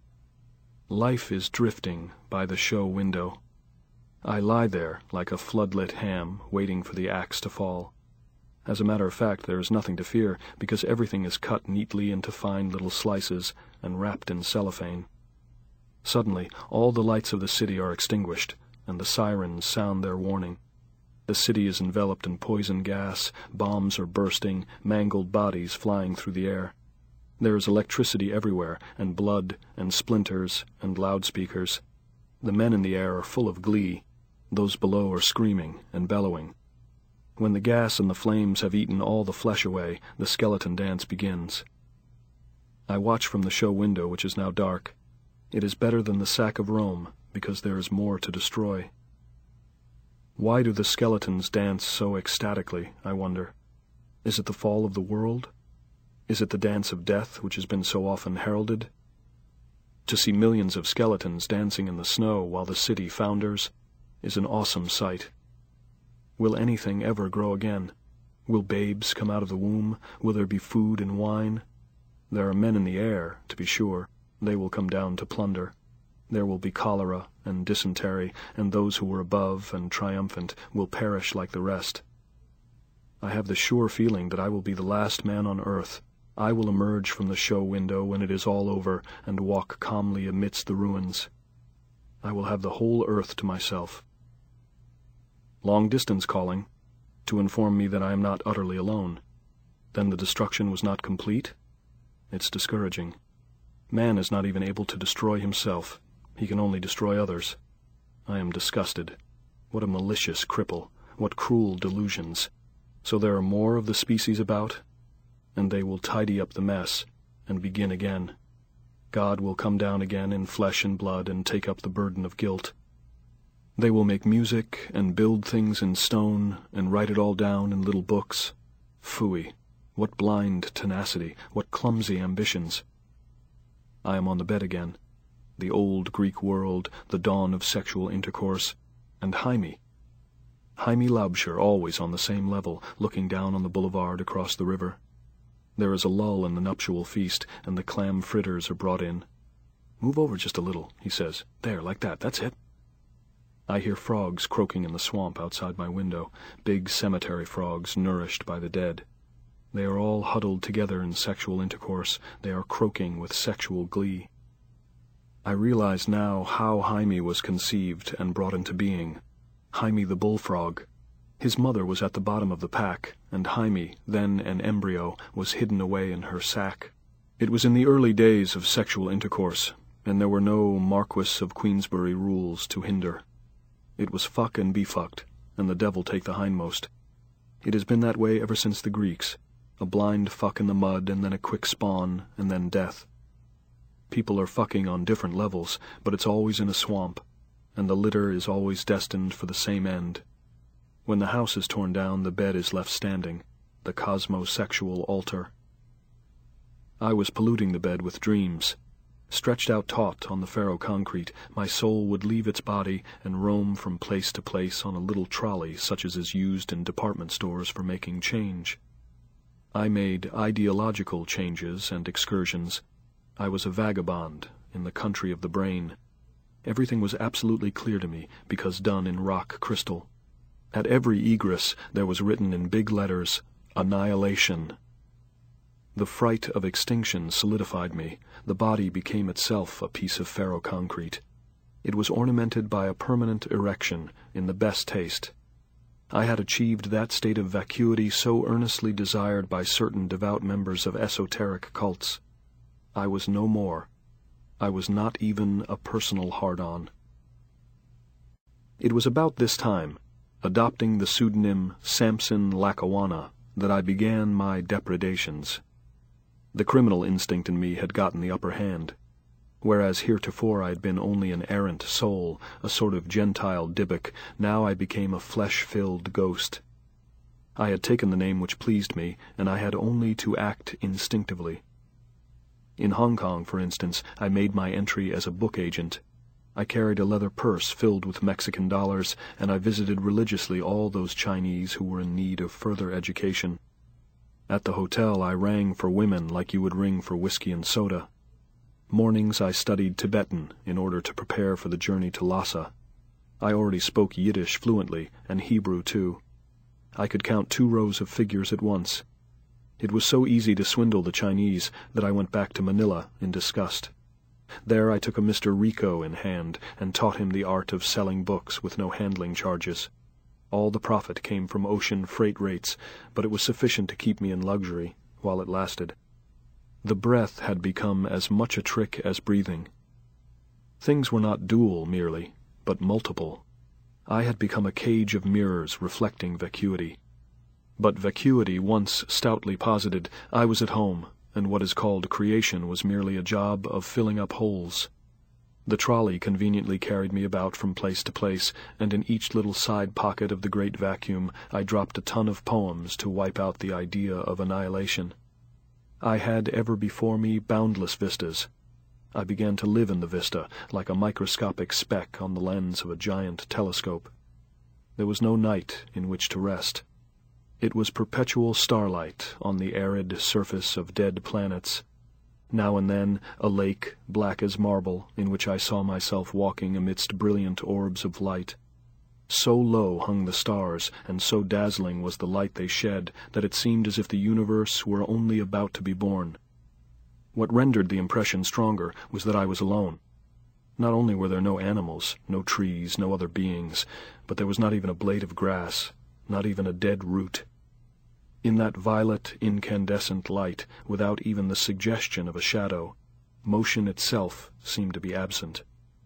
Life is drifting by the show window. I lie there like a floodlit ham, waiting for the axe to fall. As a matter of fact, there is nothing to fear, because everything is cut neatly into fine little slices and wrapped in cellophane. Suddenly, all the lights of the city are extinguished, and the sirens sound their warning. The city is enveloped in poison gas, bombs are bursting, mangled bodies flying through the air. There is electricity everywhere, and blood, and splinters, and loudspeakers. The men in the air are full of glee. Those below are screaming and bellowing. When the gas and the flames have eaten all the flesh away, the skeleton dance begins. I watch from the show window, which is now dark. It is better than the sack of Rome, because there is more to destroy. Why do the skeletons dance so ecstatically, I wonder? Is it the fall of the world? Is it the dance of death which has been so often heralded? To see millions of skeletons dancing in the snow while the city founders is an awesome sight. Will anything ever grow again? Will babes come out of the womb? Will there be food and wine? There are men in the air, to be sure. They will come down to plunder. There will be cholera and dysentery, and those who were above and triumphant will perish like the rest. I have the sure feeling that I will be the last man on earth. I will emerge from the show window when it is all over and walk calmly amidst the ruins. I will have the whole earth to myself. Long-distance calling, to inform me that I am not utterly alone. Then the destruction was not complete? It's discouraging. Man is not even able to destroy himself. He can only destroy others. I am disgusted. What a malicious cripple. What cruel delusions. So there are more of the species about, and they will tidy up the mess and begin again. God will come down again in flesh and blood and take up the burden of guilt. They will make music and build things in stone and write it all down in little books. Phooey, What blind tenacity, what clumsy ambitions. I am on the bed again. The old Greek world, the dawn of sexual intercourse, and Jaime. Jaime Laubscher, always on the same level, looking down on the boulevard across the river. There is a lull in the nuptial feast, and the clam fritters are brought in. "Move over just a little," he says. "There, like that, that's it." I hear frogs croaking in the swamp outside my window, big cemetery frogs nourished by the dead. They are all huddled together in sexual intercourse. They are croaking with sexual glee. I realize now how Jaime was conceived and brought into being. Jaime the bullfrog. His mother was at the bottom of the pack, and Jaime, then an embryo, was hidden away in her sack. It was in the early days of sexual intercourse, and there were no Marquis of Queensberry rules to hinder. It was fuck and be fucked, and the devil take the hindmost. It has been that way ever since the Greeks. A blind fuck in the mud, and then a quick spawn, and then death. People are fucking on different levels, but it's always in a swamp, and the litter is always destined for the same end. When the house is torn down, the bed is left standing, the cosmosexual altar. I was polluting the bed with dreams. Stretched out taut on the ferro-concrete, my soul would leave its body and roam from place to place on a little trolley such as is used in department stores for making change. I made ideological changes and excursions. I was a vagabond in the country of the brain. Everything was absolutely clear to me because done in rock crystal. At every egress there was written in big letters, "Annihilation." The fright of extinction solidified me. The body became itself a piece of ferro-concrete. It was ornamented by a permanent erection in the best taste. I had achieved that state of vacuity so earnestly desired by certain devout members of esoteric cults. I was no more. I was not even a personal hard-on. It was about this time, adopting the pseudonym Samson Lackawanna, that I began my depredations. The criminal instinct in me had gotten the upper hand. Whereas heretofore I had been only an errant soul, a sort of Gentile Dybbuk, now I became a flesh-filled ghost. I had taken the name which pleased me, and I had only to act instinctively. In Hong Kong, for instance, I made my entry as a book agent. I carried a leather purse filled with Mexican dollars, and I visited religiously all those Chinese who were in need of further education. At the hotel I rang for women like you would ring for whiskey and soda. Mornings I studied Tibetan in order to prepare for the journey to Lhasa. I already spoke Yiddish fluently, and Hebrew too. I could count two rows of figures at once. It was so easy to swindle the Chinese that I went back to Manila in disgust. There I took a Mister Rico in hand and taught him the art of selling books with no handling charges. All the profit came from ocean freight rates, but it was sufficient to keep me in luxury while it lasted. The breath had become as much a trick as breathing. Things were not dual merely, but multiple. I had become a cage of mirrors reflecting vacuity. But vacuity once stoutly posited, I was at home, and what is called creation was merely a job of filling up holes. The trolley conveniently carried me about from place to place, and in each little side pocket of the great vacuum I dropped a ton of poems to wipe out the idea of annihilation. I had ever before me boundless vistas. I began to live in the vista, like a microscopic speck on the lens of a giant telescope. There was no night in which to rest. It was perpetual starlight on the arid surface of dead planets. Now and then a lake, black as marble, in which I saw myself walking amidst brilliant orbs of light. So low hung the stars, and so dazzling was the light they shed, that it seemed as if the universe were only about to be born. What rendered the impression stronger was that I was alone. Not only were there no animals, no trees, no other beings, but there was not even a blade of grass, not even a dead root. In that violet, incandescent light, without even the suggestion of a shadow, motion itself seemed to be absent.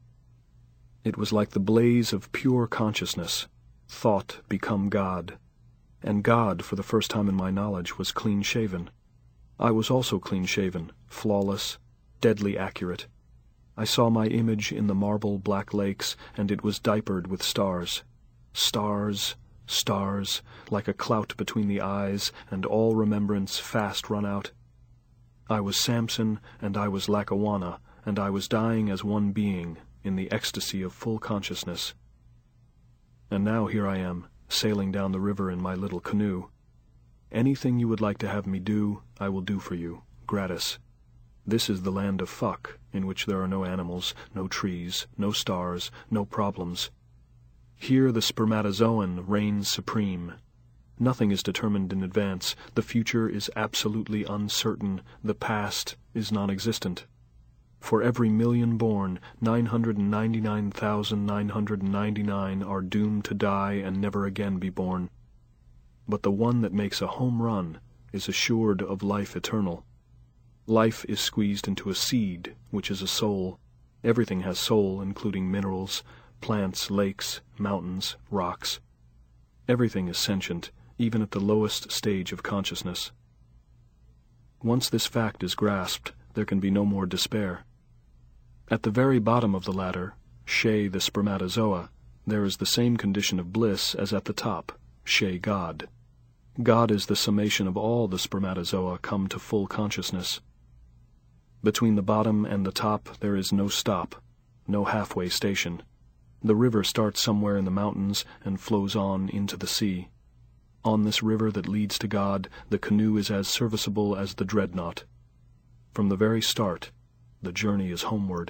It was like the blaze of pure consciousness, thought become God, and God, for the first time in my knowledge, was clean-shaven. I was also clean-shaven, flawless, deadly accurate. I saw my image in the marble black lakes, and it was diapered with stars. Stars, stars, like a clout between the eyes, and all remembrance fast run out. I was Samson, and I was Lackawanna, and I was dying as one being, in the ecstasy of full consciousness. And now here I am, sailing down the river in my little canoe. Anything you would like to have me do, I will do for you, gratis. This is the land of fuck, in which there are no animals, no trees, no stars, no problems. Here the spermatozoan reigns supreme. Nothing is determined in advance, the future is absolutely uncertain, the past is non-existent. For every million born, nine hundred ninety-nine thousand nine hundred ninety-nine are doomed to die and never again be born. But the one that makes a home run is assured of life eternal. Life is squeezed into a seed, which is a soul. Everything has soul, including minerals, plants, lakes, mountains, rocks. Everything is sentient, even at the lowest stage of consciousness. Once this fact is grasped, there can be no more despair. At the very bottom of the ladder, She the spermatozoa, there is the same condition of bliss as at the top, She God. God is the summation of all the spermatozoa come to full consciousness. Between the bottom and the top there is no stop, no halfway station. The river starts somewhere in the mountains and flows on into the sea. On this river that leads to God, the canoe is as serviceable as the dreadnought. From the very start, the journey is homeward.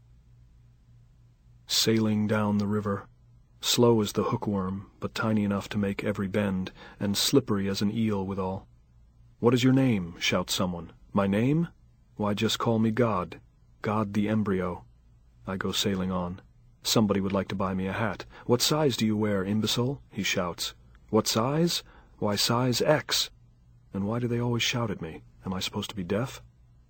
Sailing down the river, slow as the hookworm, but tiny enough to make every bend, and slippery as an eel withal. "What is your name?" shouts someone. "My name? Why, just call me God. God the embryo." I go sailing on. Somebody would like to buy me a hat. "What size do you wear, imbecile?" he shouts. "What size? Why, size X." And why do they always shout at me? Am I supposed to be deaf?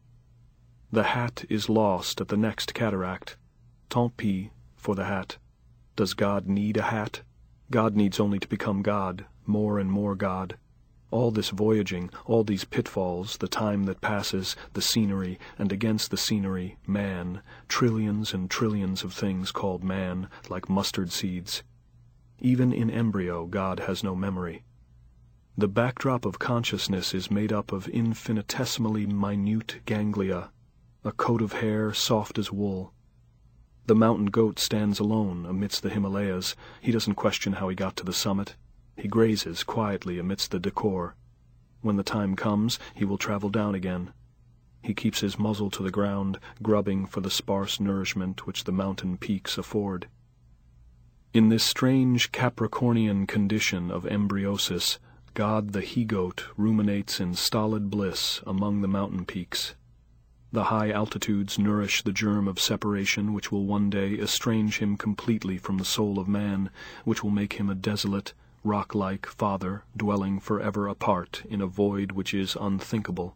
The hat is lost at the next cataract. Tant pis for the hat. Does God need a hat? God needs only to become God, more and more God. All this voyaging, all these pitfalls, the time that passes, the scenery, and against the scenery, man, trillions and trillions of things called man, like mustard seeds. Even in embryo, God has no memory. The backdrop of consciousness is made up of infinitesimally minute ganglia, a coat of hair soft as wool. The mountain goat stands alone amidst the Himalayas. He doesn't question how he got to the summit. He grazes quietly amidst the decor. When the time comes, he will travel down again. He keeps his muzzle to the ground, grubbing for the sparse nourishment which the mountain peaks afford. In this strange Capricornian condition of embryosis, God the he-goat ruminates in stolid bliss among the mountain peaks. The high altitudes nourish the germ of separation which will one day estrange him completely from the soul of man, which will make him a desolate, rock-like father dwelling forever apart in a void which is unthinkable.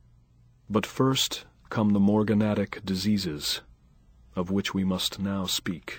But first come the morganatic diseases, of which we must now speak.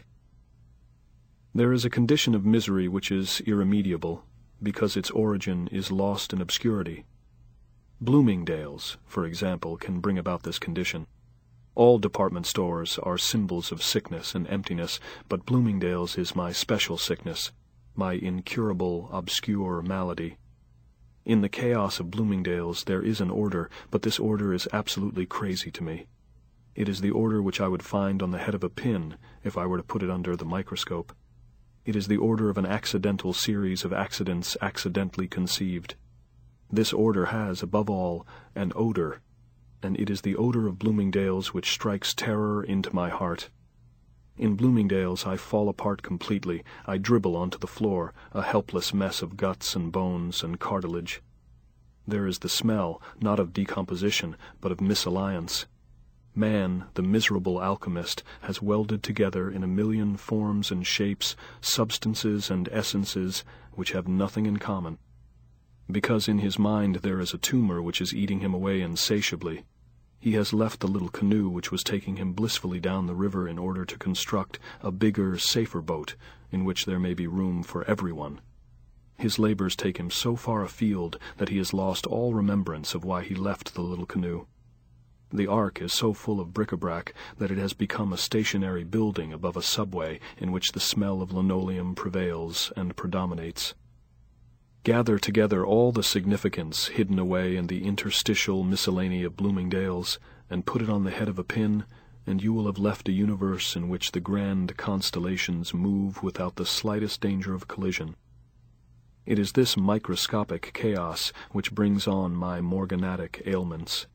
There is a condition of misery which is irremediable, because its origin is lost in obscurity. Bloomingdale's, for example, can bring about this condition. All department stores are symbols of sickness and emptiness, but Bloomingdale's is my special sickness, my incurable, obscure malady. In the chaos of Bloomingdale's there is an order, but this order is absolutely crazy to me. It is the order which I would find on the head of a pin if I were to put it under the microscope. It is the order of an accidental series of accidents accidentally conceived. This order has, above all, an odor, and it is the odor of Bloomingdale's which strikes terror into my heart. In Bloomingdale's I fall apart completely. I dribble onto the floor, a helpless mess of guts and bones and cartilage. There is the smell, not of decomposition, but of misalliance. Man, the miserable alchemist, has welded together in a million forms and shapes substances and essences which have nothing in common. Because in his mind there is a tumor which is eating him away insatiably, he has left the little canoe which was taking him blissfully down the river in order to construct a bigger, safer boat in which there may be room for everyone. His labors take him so far afield that he has lost all remembrance of why he left the little canoe. The Ark is so full of bric-a-brac that it has become a stationary building above a subway in which the smell of linoleum prevails and predominates. Gather together all the significance hidden away in the interstitial miscellany of Bloomingdale's, and put it on the head of a pin, and you will have left a universe in which the grand constellations move without the slightest danger of collision. It is this microscopic chaos which brings on my morganatic ailments.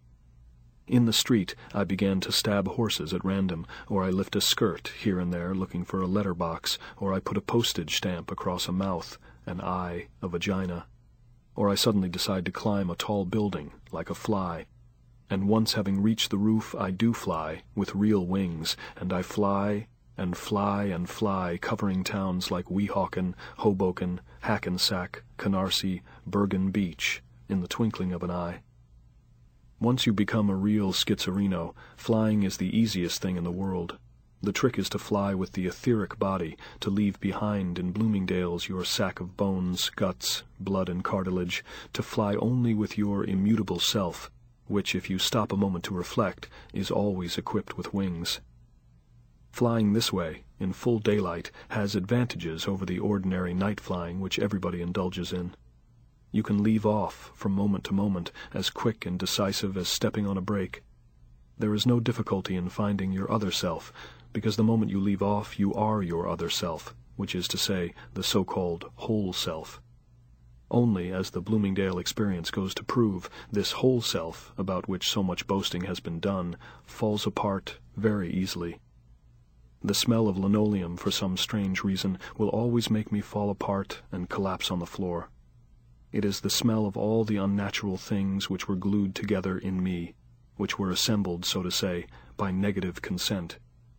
In the street I began to stab horses at random, or I lift a skirt here and there looking for a letter box, or I put a postage stamp across a mouth, an eye, a vagina, or I suddenly decide to climb a tall building like a fly, and once having reached the roof I do fly, with real wings, and I fly and fly and fly, covering towns like Weehawken, Hoboken, Hackensack, Canarsie, Bergen Beach, in the twinkling of an eye. Once you become a real schizorino, flying is the easiest thing in the world. The trick is to fly with the etheric body, to leave behind in Bloomingdale's your sack of bones, guts, blood and cartilage, to fly only with your immutable self, which, if you stop a moment to reflect, is always equipped with wings. Flying this way, in full daylight, has advantages over the ordinary night flying which everybody indulges in. You can leave off, from moment to moment, as quick and decisive as stepping on a brake. There is no difficulty in finding your other self, because the moment you leave off you are your other self, which is to say, the so-called whole self. Only, as the Bloomingdale experience goes to prove, this whole self, about which so much boasting has been done, falls apart very easily. The smell of linoleum, for some strange reason, will always make me fall apart and collapse on the floor. It is the smell of all the unnatural things which were glued together in me, which were assembled, so to say, by negative consent.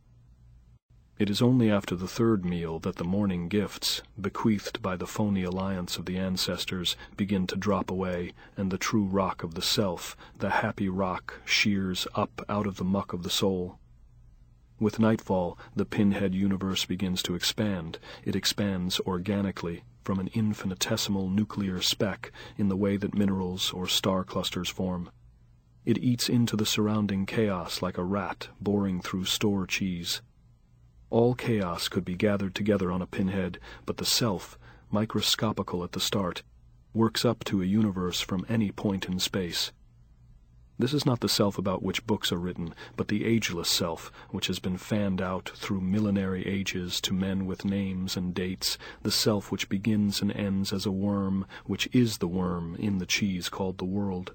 It is only after the third meal that the morning gifts, bequeathed by the phony alliance of the ancestors, begin to drop away, and the true rock of the self, the happy rock, shears up out of the muck of the soul. With nightfall, the pinhead universe begins to expand. It expands organically, from an infinitesimal nuclear speck, in the way that minerals or star clusters form. It eats into the surrounding chaos like a rat boring through store cheese. All chaos could be gathered together on a pinhead, but the self, microscopical at the start, works up to a universe from any point in space. This is not the self about which books are written, but the ageless self, which has been fanned out through millenary ages to men with names and dates, the self which begins and ends as a worm, which is the worm in the cheese called the world.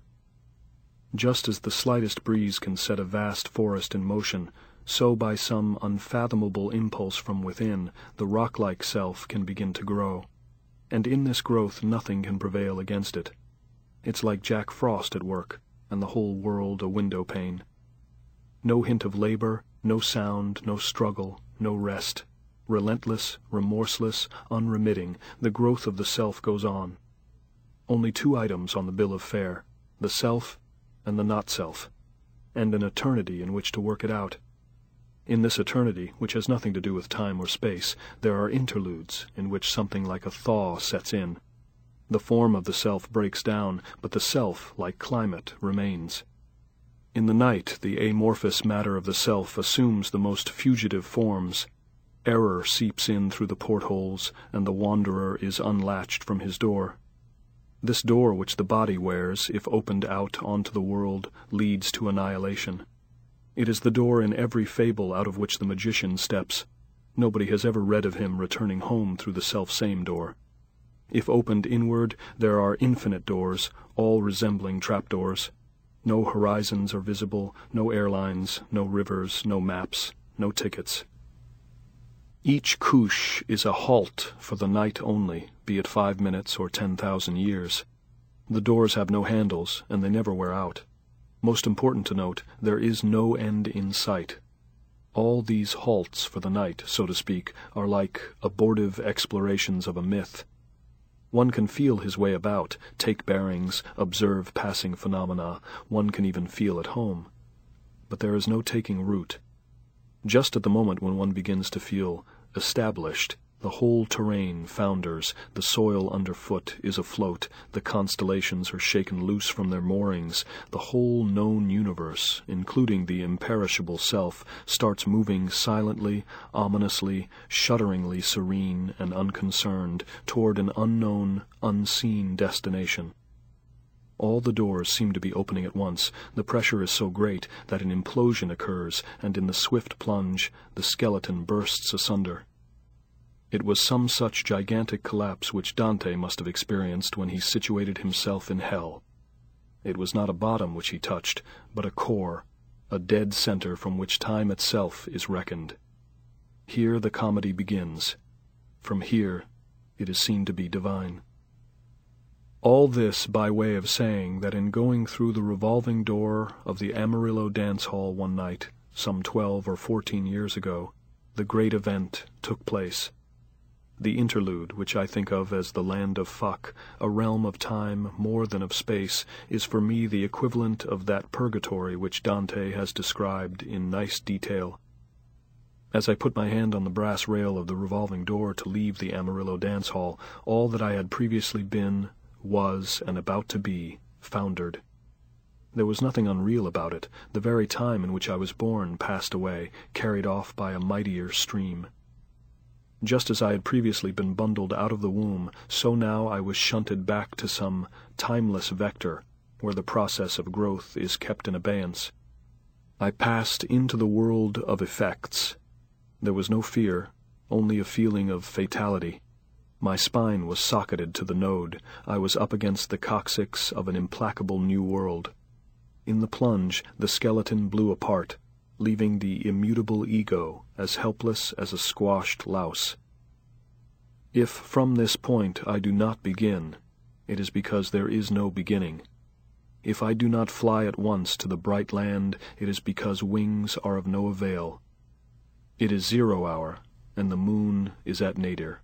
Just as the slightest breeze can set a vast forest in motion, so by some unfathomable impulse from within, the rock-like self can begin to grow. And in this growth nothing can prevail against it. It's like Jack Frost at work, and the whole world a window pane. No hint of labor, no sound, no struggle, no rest. Relentless, remorseless, unremitting, the growth of the self goes on. Only two items on the bill of fare, the self and the not-self, and an eternity in which to work it out. In this eternity, which has nothing to do with time or space, there are interludes in which something like a thaw sets in. The form of the self breaks down, but the self, like climate, remains. In the night, the amorphous matter of the self assumes the most fugitive forms. Error seeps in through the portholes, and the wanderer is unlatched from his door. This door which the body wears, if opened out onto the world, leads to annihilation. It is the door in every fable out of which the magician steps. Nobody has ever read of him returning home through the self-same door. If opened inward, there are infinite doors, all resembling trapdoors. No horizons are visible, no airlines, no rivers, no maps, no tickets. Each couche is a halt for the night only, be it five minutes or ten thousand years. The doors have no handles, and they never wear out. Most important to note, there is no end in sight. All these halts for the night, so to speak, are like abortive explorations of a myth. One can feel his way about, take bearings, observe passing phenomena, one can even feel at home. But there is no taking root. Just at the moment when one begins to feel established, The whole terrain founders, the soil underfoot is afloat, the constellations are shaken loose from their moorings, the whole known universe, including the imperishable self, starts moving silently, ominously, shudderingly serene and unconcerned toward an unknown, unseen destination. All the doors seem to be opening at once. The pressure is so great that an implosion occurs, and in the swift plunge, the skeleton bursts asunder. It was some such gigantic collapse which Dante must have experienced when he situated himself in hell. It was not a bottom which he touched, but a core, a dead center from which time itself is reckoned. Here the comedy begins. From here it is seen to be divine. All this by way of saying that in going through the revolving door of the Amarillo dance hall one night, some twelve or fourteen years ago, the great event took place. The interlude, which I think of as the land of fuck, a realm of time more than of space, is for me the equivalent of that purgatory which Dante has described in nice detail. As I put my hand on the brass rail of the revolving door to leave the Amarillo dance hall, all that I had previously been, was, and about to be, foundered. There was nothing unreal about it. The very time in which I was born passed away, carried off by a mightier stream. Just as I had previously been bundled out of the womb, so now I was shunted back to some timeless vector, where the process of growth is kept in abeyance. I passed into the world of effects. There was no fear, only a feeling of fatality. My spine was socketed to the node. I was up against the coccyx of an implacable new world. In the plunge, the skeleton blew apart, leaving the immutable ego as helpless as a squashed louse. If from this point I do not begin, it is because there is no beginning. If I do not fly at once to the bright land, it is because wings are of no avail. It is zero hour, and the moon is at nadir.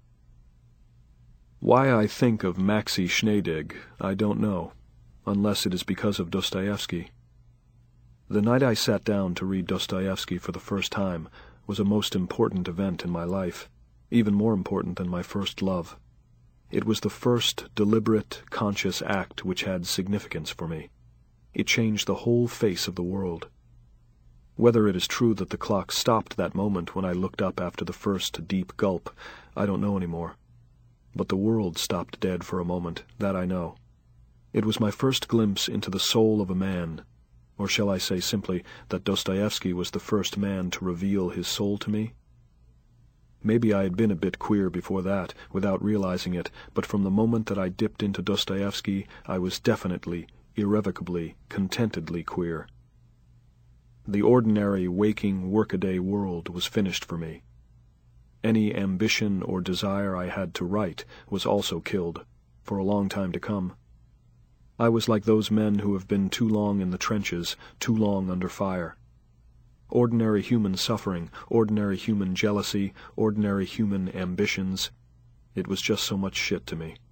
Why I think of Maxi Schneidig, I don't know, unless it is because of Dostoevsky. The night I sat down to read Dostoevsky for the first time was a most important event in my life, even more important than my first love. It was the first deliberate, conscious act which had significance for me. It changed the whole face of the world. Whether it is true that the clock stopped that moment when I looked up after the first deep gulp, I don't know any more. But the world stopped dead for a moment, that I know. It was my first glimpse into the soul of a man, or shall I say simply that Dostoevsky was the first man to reveal his soul to me? Maybe I had been a bit queer before that, without realizing it, but from the moment that I dipped into Dostoevsky, I was definitely, irrevocably, contentedly queer. The ordinary, waking, workaday world was finished for me. Any ambition or desire I had to write was also killed, for a long time to come. I was like those men who have been too long in the trenches, too long under fire. Ordinary human suffering, ordinary human jealousy, ordinary human ambitions. It was just so much shit to me.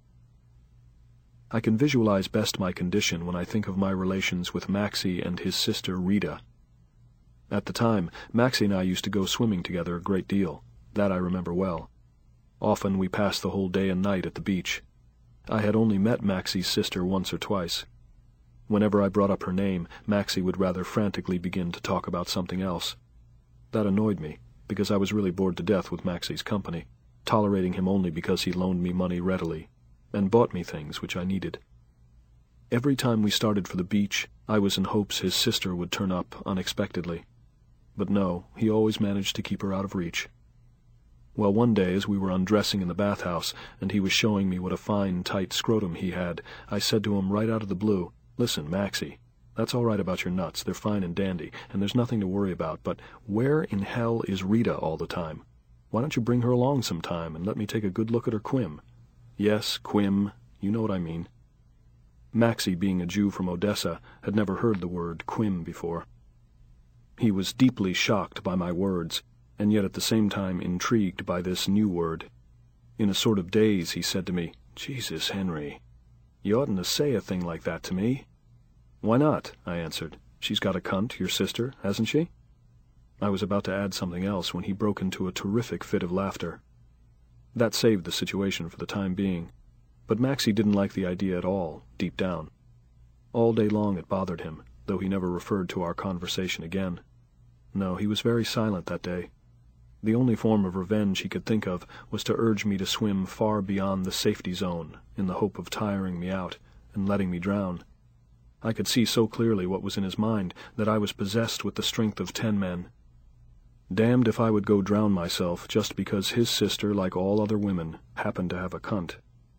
I can visualize best my condition when I think of my relations with Maxi and his sister Rita. At the time, Maxi and I used to go swimming together a great deal. That I remember well. Often we passed the whole day and night at the beach. I had only met Maxi's sister once or twice. Whenever I brought up her name, Maxi would rather frantically begin to talk about something else. That annoyed me, because I was really bored to death with Maxi's company, tolerating him only because he loaned me money readily, and bought me things which I needed. Every time we started for the beach, I was in hopes his sister would turn up unexpectedly. But no, he always managed to keep her out of reach. Well, one day as we were undressing in the bathhouse, and he was showing me what a fine, tight scrotum he had, I said to him right out of the blue, "Listen, Maxi, that's all right about your nuts, they're fine and dandy, and there's nothing to worry about, but where in hell is Rita all the time? Why don't you bring her along sometime and let me take a good look at her quim?" Yes, quim, you know what I mean. Maxi, being a Jew from Odessa, had never heard the word quim before. He was deeply shocked by my words, and yet at the same time intrigued by this new word. In a sort of daze, he said to me, "Jesus, Henry, you oughtn't to say a thing like that to me." "Why not?" I answered. "She's got a cunt, your sister, hasn't she?" I was about to add something else when he broke into a terrific fit of laughter. That saved the situation for the time being, but Maxie didn't like the idea at all, deep down. All day long it bothered him, though he never referred to our conversation again. No, he was very silent that day. The only form of revenge he could think of was to urge me to swim far beyond the safety zone in the hope of tiring me out and letting me drown. I could see so clearly what was in his mind that I was possessed with the strength of ten men. Damned if I would go drown myself just because his sister, like all other women, happened to have a cunt.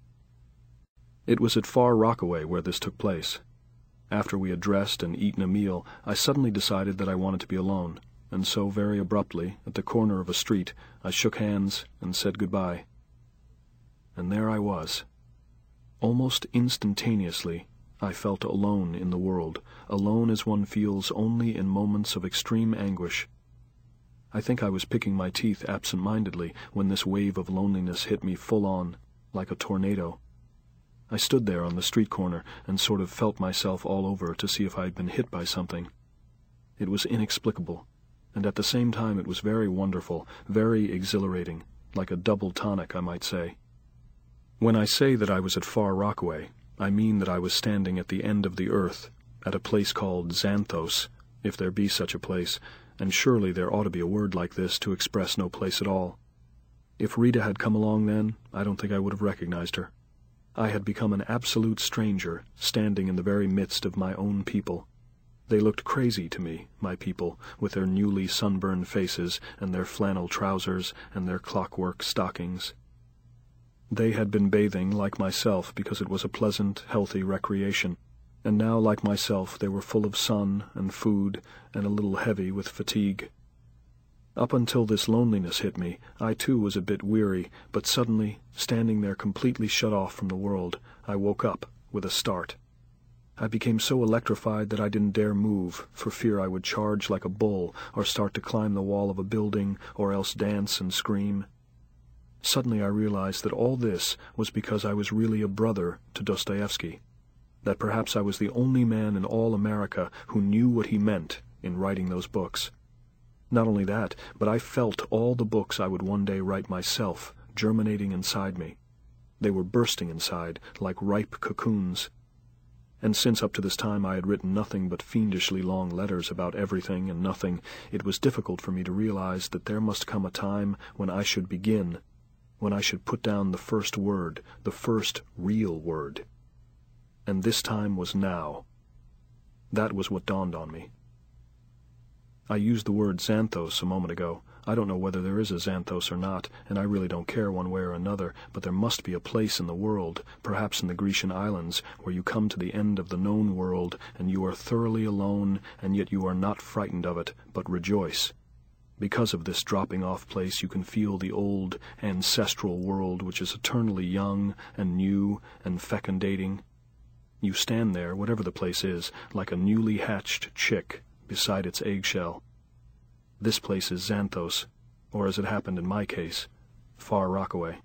It was at Far Rockaway where this took place. After we had dressed and eaten a meal, I suddenly decided that I wanted to be alone, and so very abruptly, at the corner of a street, I shook hands and said goodbye. And there I was. Almost instantaneously, I felt alone in the world, alone as one feels only in moments of extreme anguish. I think I was picking my teeth absent-mindedly when this wave of loneliness hit me full on, like a tornado. I stood there on the street corner and sort of felt myself all over to see if I had been hit by something. It was inexplicable, and at the same time it was very wonderful, very exhilarating, like a double tonic, I might say. When I say that I was at Far Rockaway, I mean that I was standing at the end of the earth, at a place called Xanthos, if there be such a place, and surely there ought to be a word like this to express no place at all. If Rita had come along then, I don't think I would have recognized her. I had become an absolute stranger, standing in the very midst of my own people. They looked crazy to me, my people, with their newly sunburned faces and their flannel trousers and their clockwork stockings. They had been bathing, like myself, because it was a pleasant, healthy recreation, and now, like myself, they were full of sun and food and a little heavy with fatigue. Up until this loneliness hit me, I too was a bit weary, but suddenly, standing there completely shut off from the world, I woke up with a start. I became so electrified that I didn't dare move, for fear I would charge like a bull, or start to climb the wall of a building, or else dance and scream. Suddenly I realized that all this was because I was really a brother to Dostoevsky, that perhaps I was the only man in all America who knew what he meant in writing those books. Not only that, but I felt all the books I would one day write myself germinating inside me. They were bursting inside, like ripe cocoons. And since up to this time I had written nothing but fiendishly long letters about everything and nothing, it was difficult for me to realize that there must come a time when I should begin, when I should put down the first word, the first real word. And this time was now. That was what dawned on me. I used the word Xanthos a moment ago. I don't know whether there is a Xanthos or not, and I really don't care one way or another, but there must be a place in the world, perhaps in the Grecian islands, where you come to the end of the known world, and you are thoroughly alone, and yet you are not frightened of it, but rejoice. Because of this dropping-off place you can feel the old, ancestral world which is eternally young and new and fecundating. You stand there, whatever the place is, like a newly hatched chick beside its eggshell. This place is Xanthos, or as it happened in my case, Far Rockaway.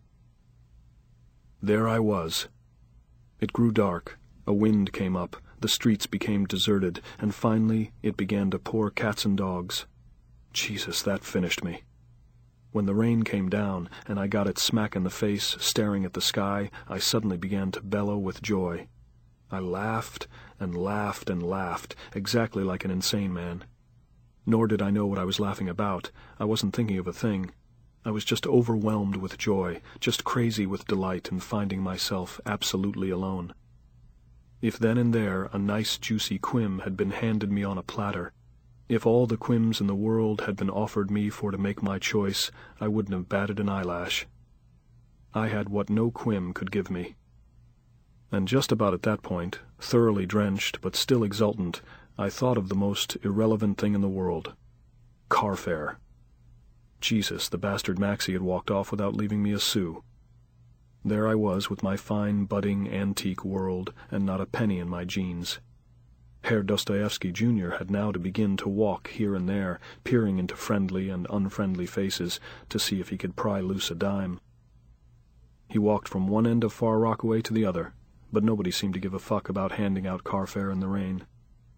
There I was. It grew dark, a wind came up, the streets became deserted, and finally it began to pour cats and dogs. Jesus, that finished me. When the rain came down, and I got it smack in the face, staring at the sky, I suddenly began to bellow with joy. I laughed and laughed and laughed, exactly like an insane man. Nor did I know what I was laughing about. I wasn't thinking of a thing. I was just overwhelmed with joy, just crazy with delight in finding myself absolutely alone. If then and there a nice juicy quim had been handed me on a platter, if all the quims in the world had been offered me for to make my choice, I wouldn't have batted an eyelash. I had what no quim could give me. And just about at that point, thoroughly drenched but still exultant, I thought of the most irrelevant thing in the world. Carfare. Jesus, the bastard Maxie had walked off without leaving me a sou. There I was with my fine, budding, antique world, and not a penny in my jeans. Herr Dostoevsky Junior had now to begin to walk here and there, peering into friendly and unfriendly faces to see if he could pry loose a dime. He walked from one end of Far Rockaway to the other, but nobody seemed to give a fuck about handing out carfare in the rain.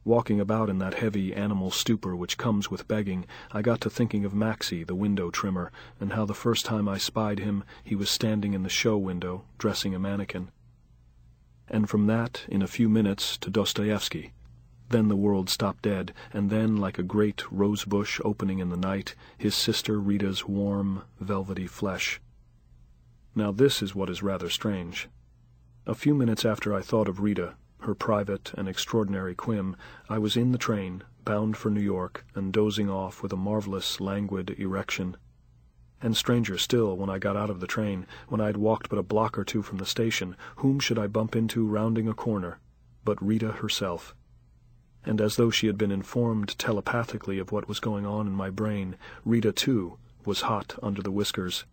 Walking about in that heavy animal stupor which comes with begging, I got to thinking of Maxie, the window trimmer, and how the first time I spied him he was standing in the show window, dressing a mannequin. And from that, in a few minutes, to Dostoevsky. Then the world stopped dead, and then, like a great rose-bush opening in the night, his sister Rita's warm, velvety flesh. Now this is what is rather strange. A few minutes after I thought of Rita, her private and extraordinary whim, I was in the train, bound for New York, and dozing off with a marvelous, languid erection. And stranger still, when I got out of the train, when I had walked but a block or two from the station, whom should I bump into rounding a corner but Rita herself? And as though she had been informed telepathically of what was going on in my brain, Rita, too, was hot under the whiskers.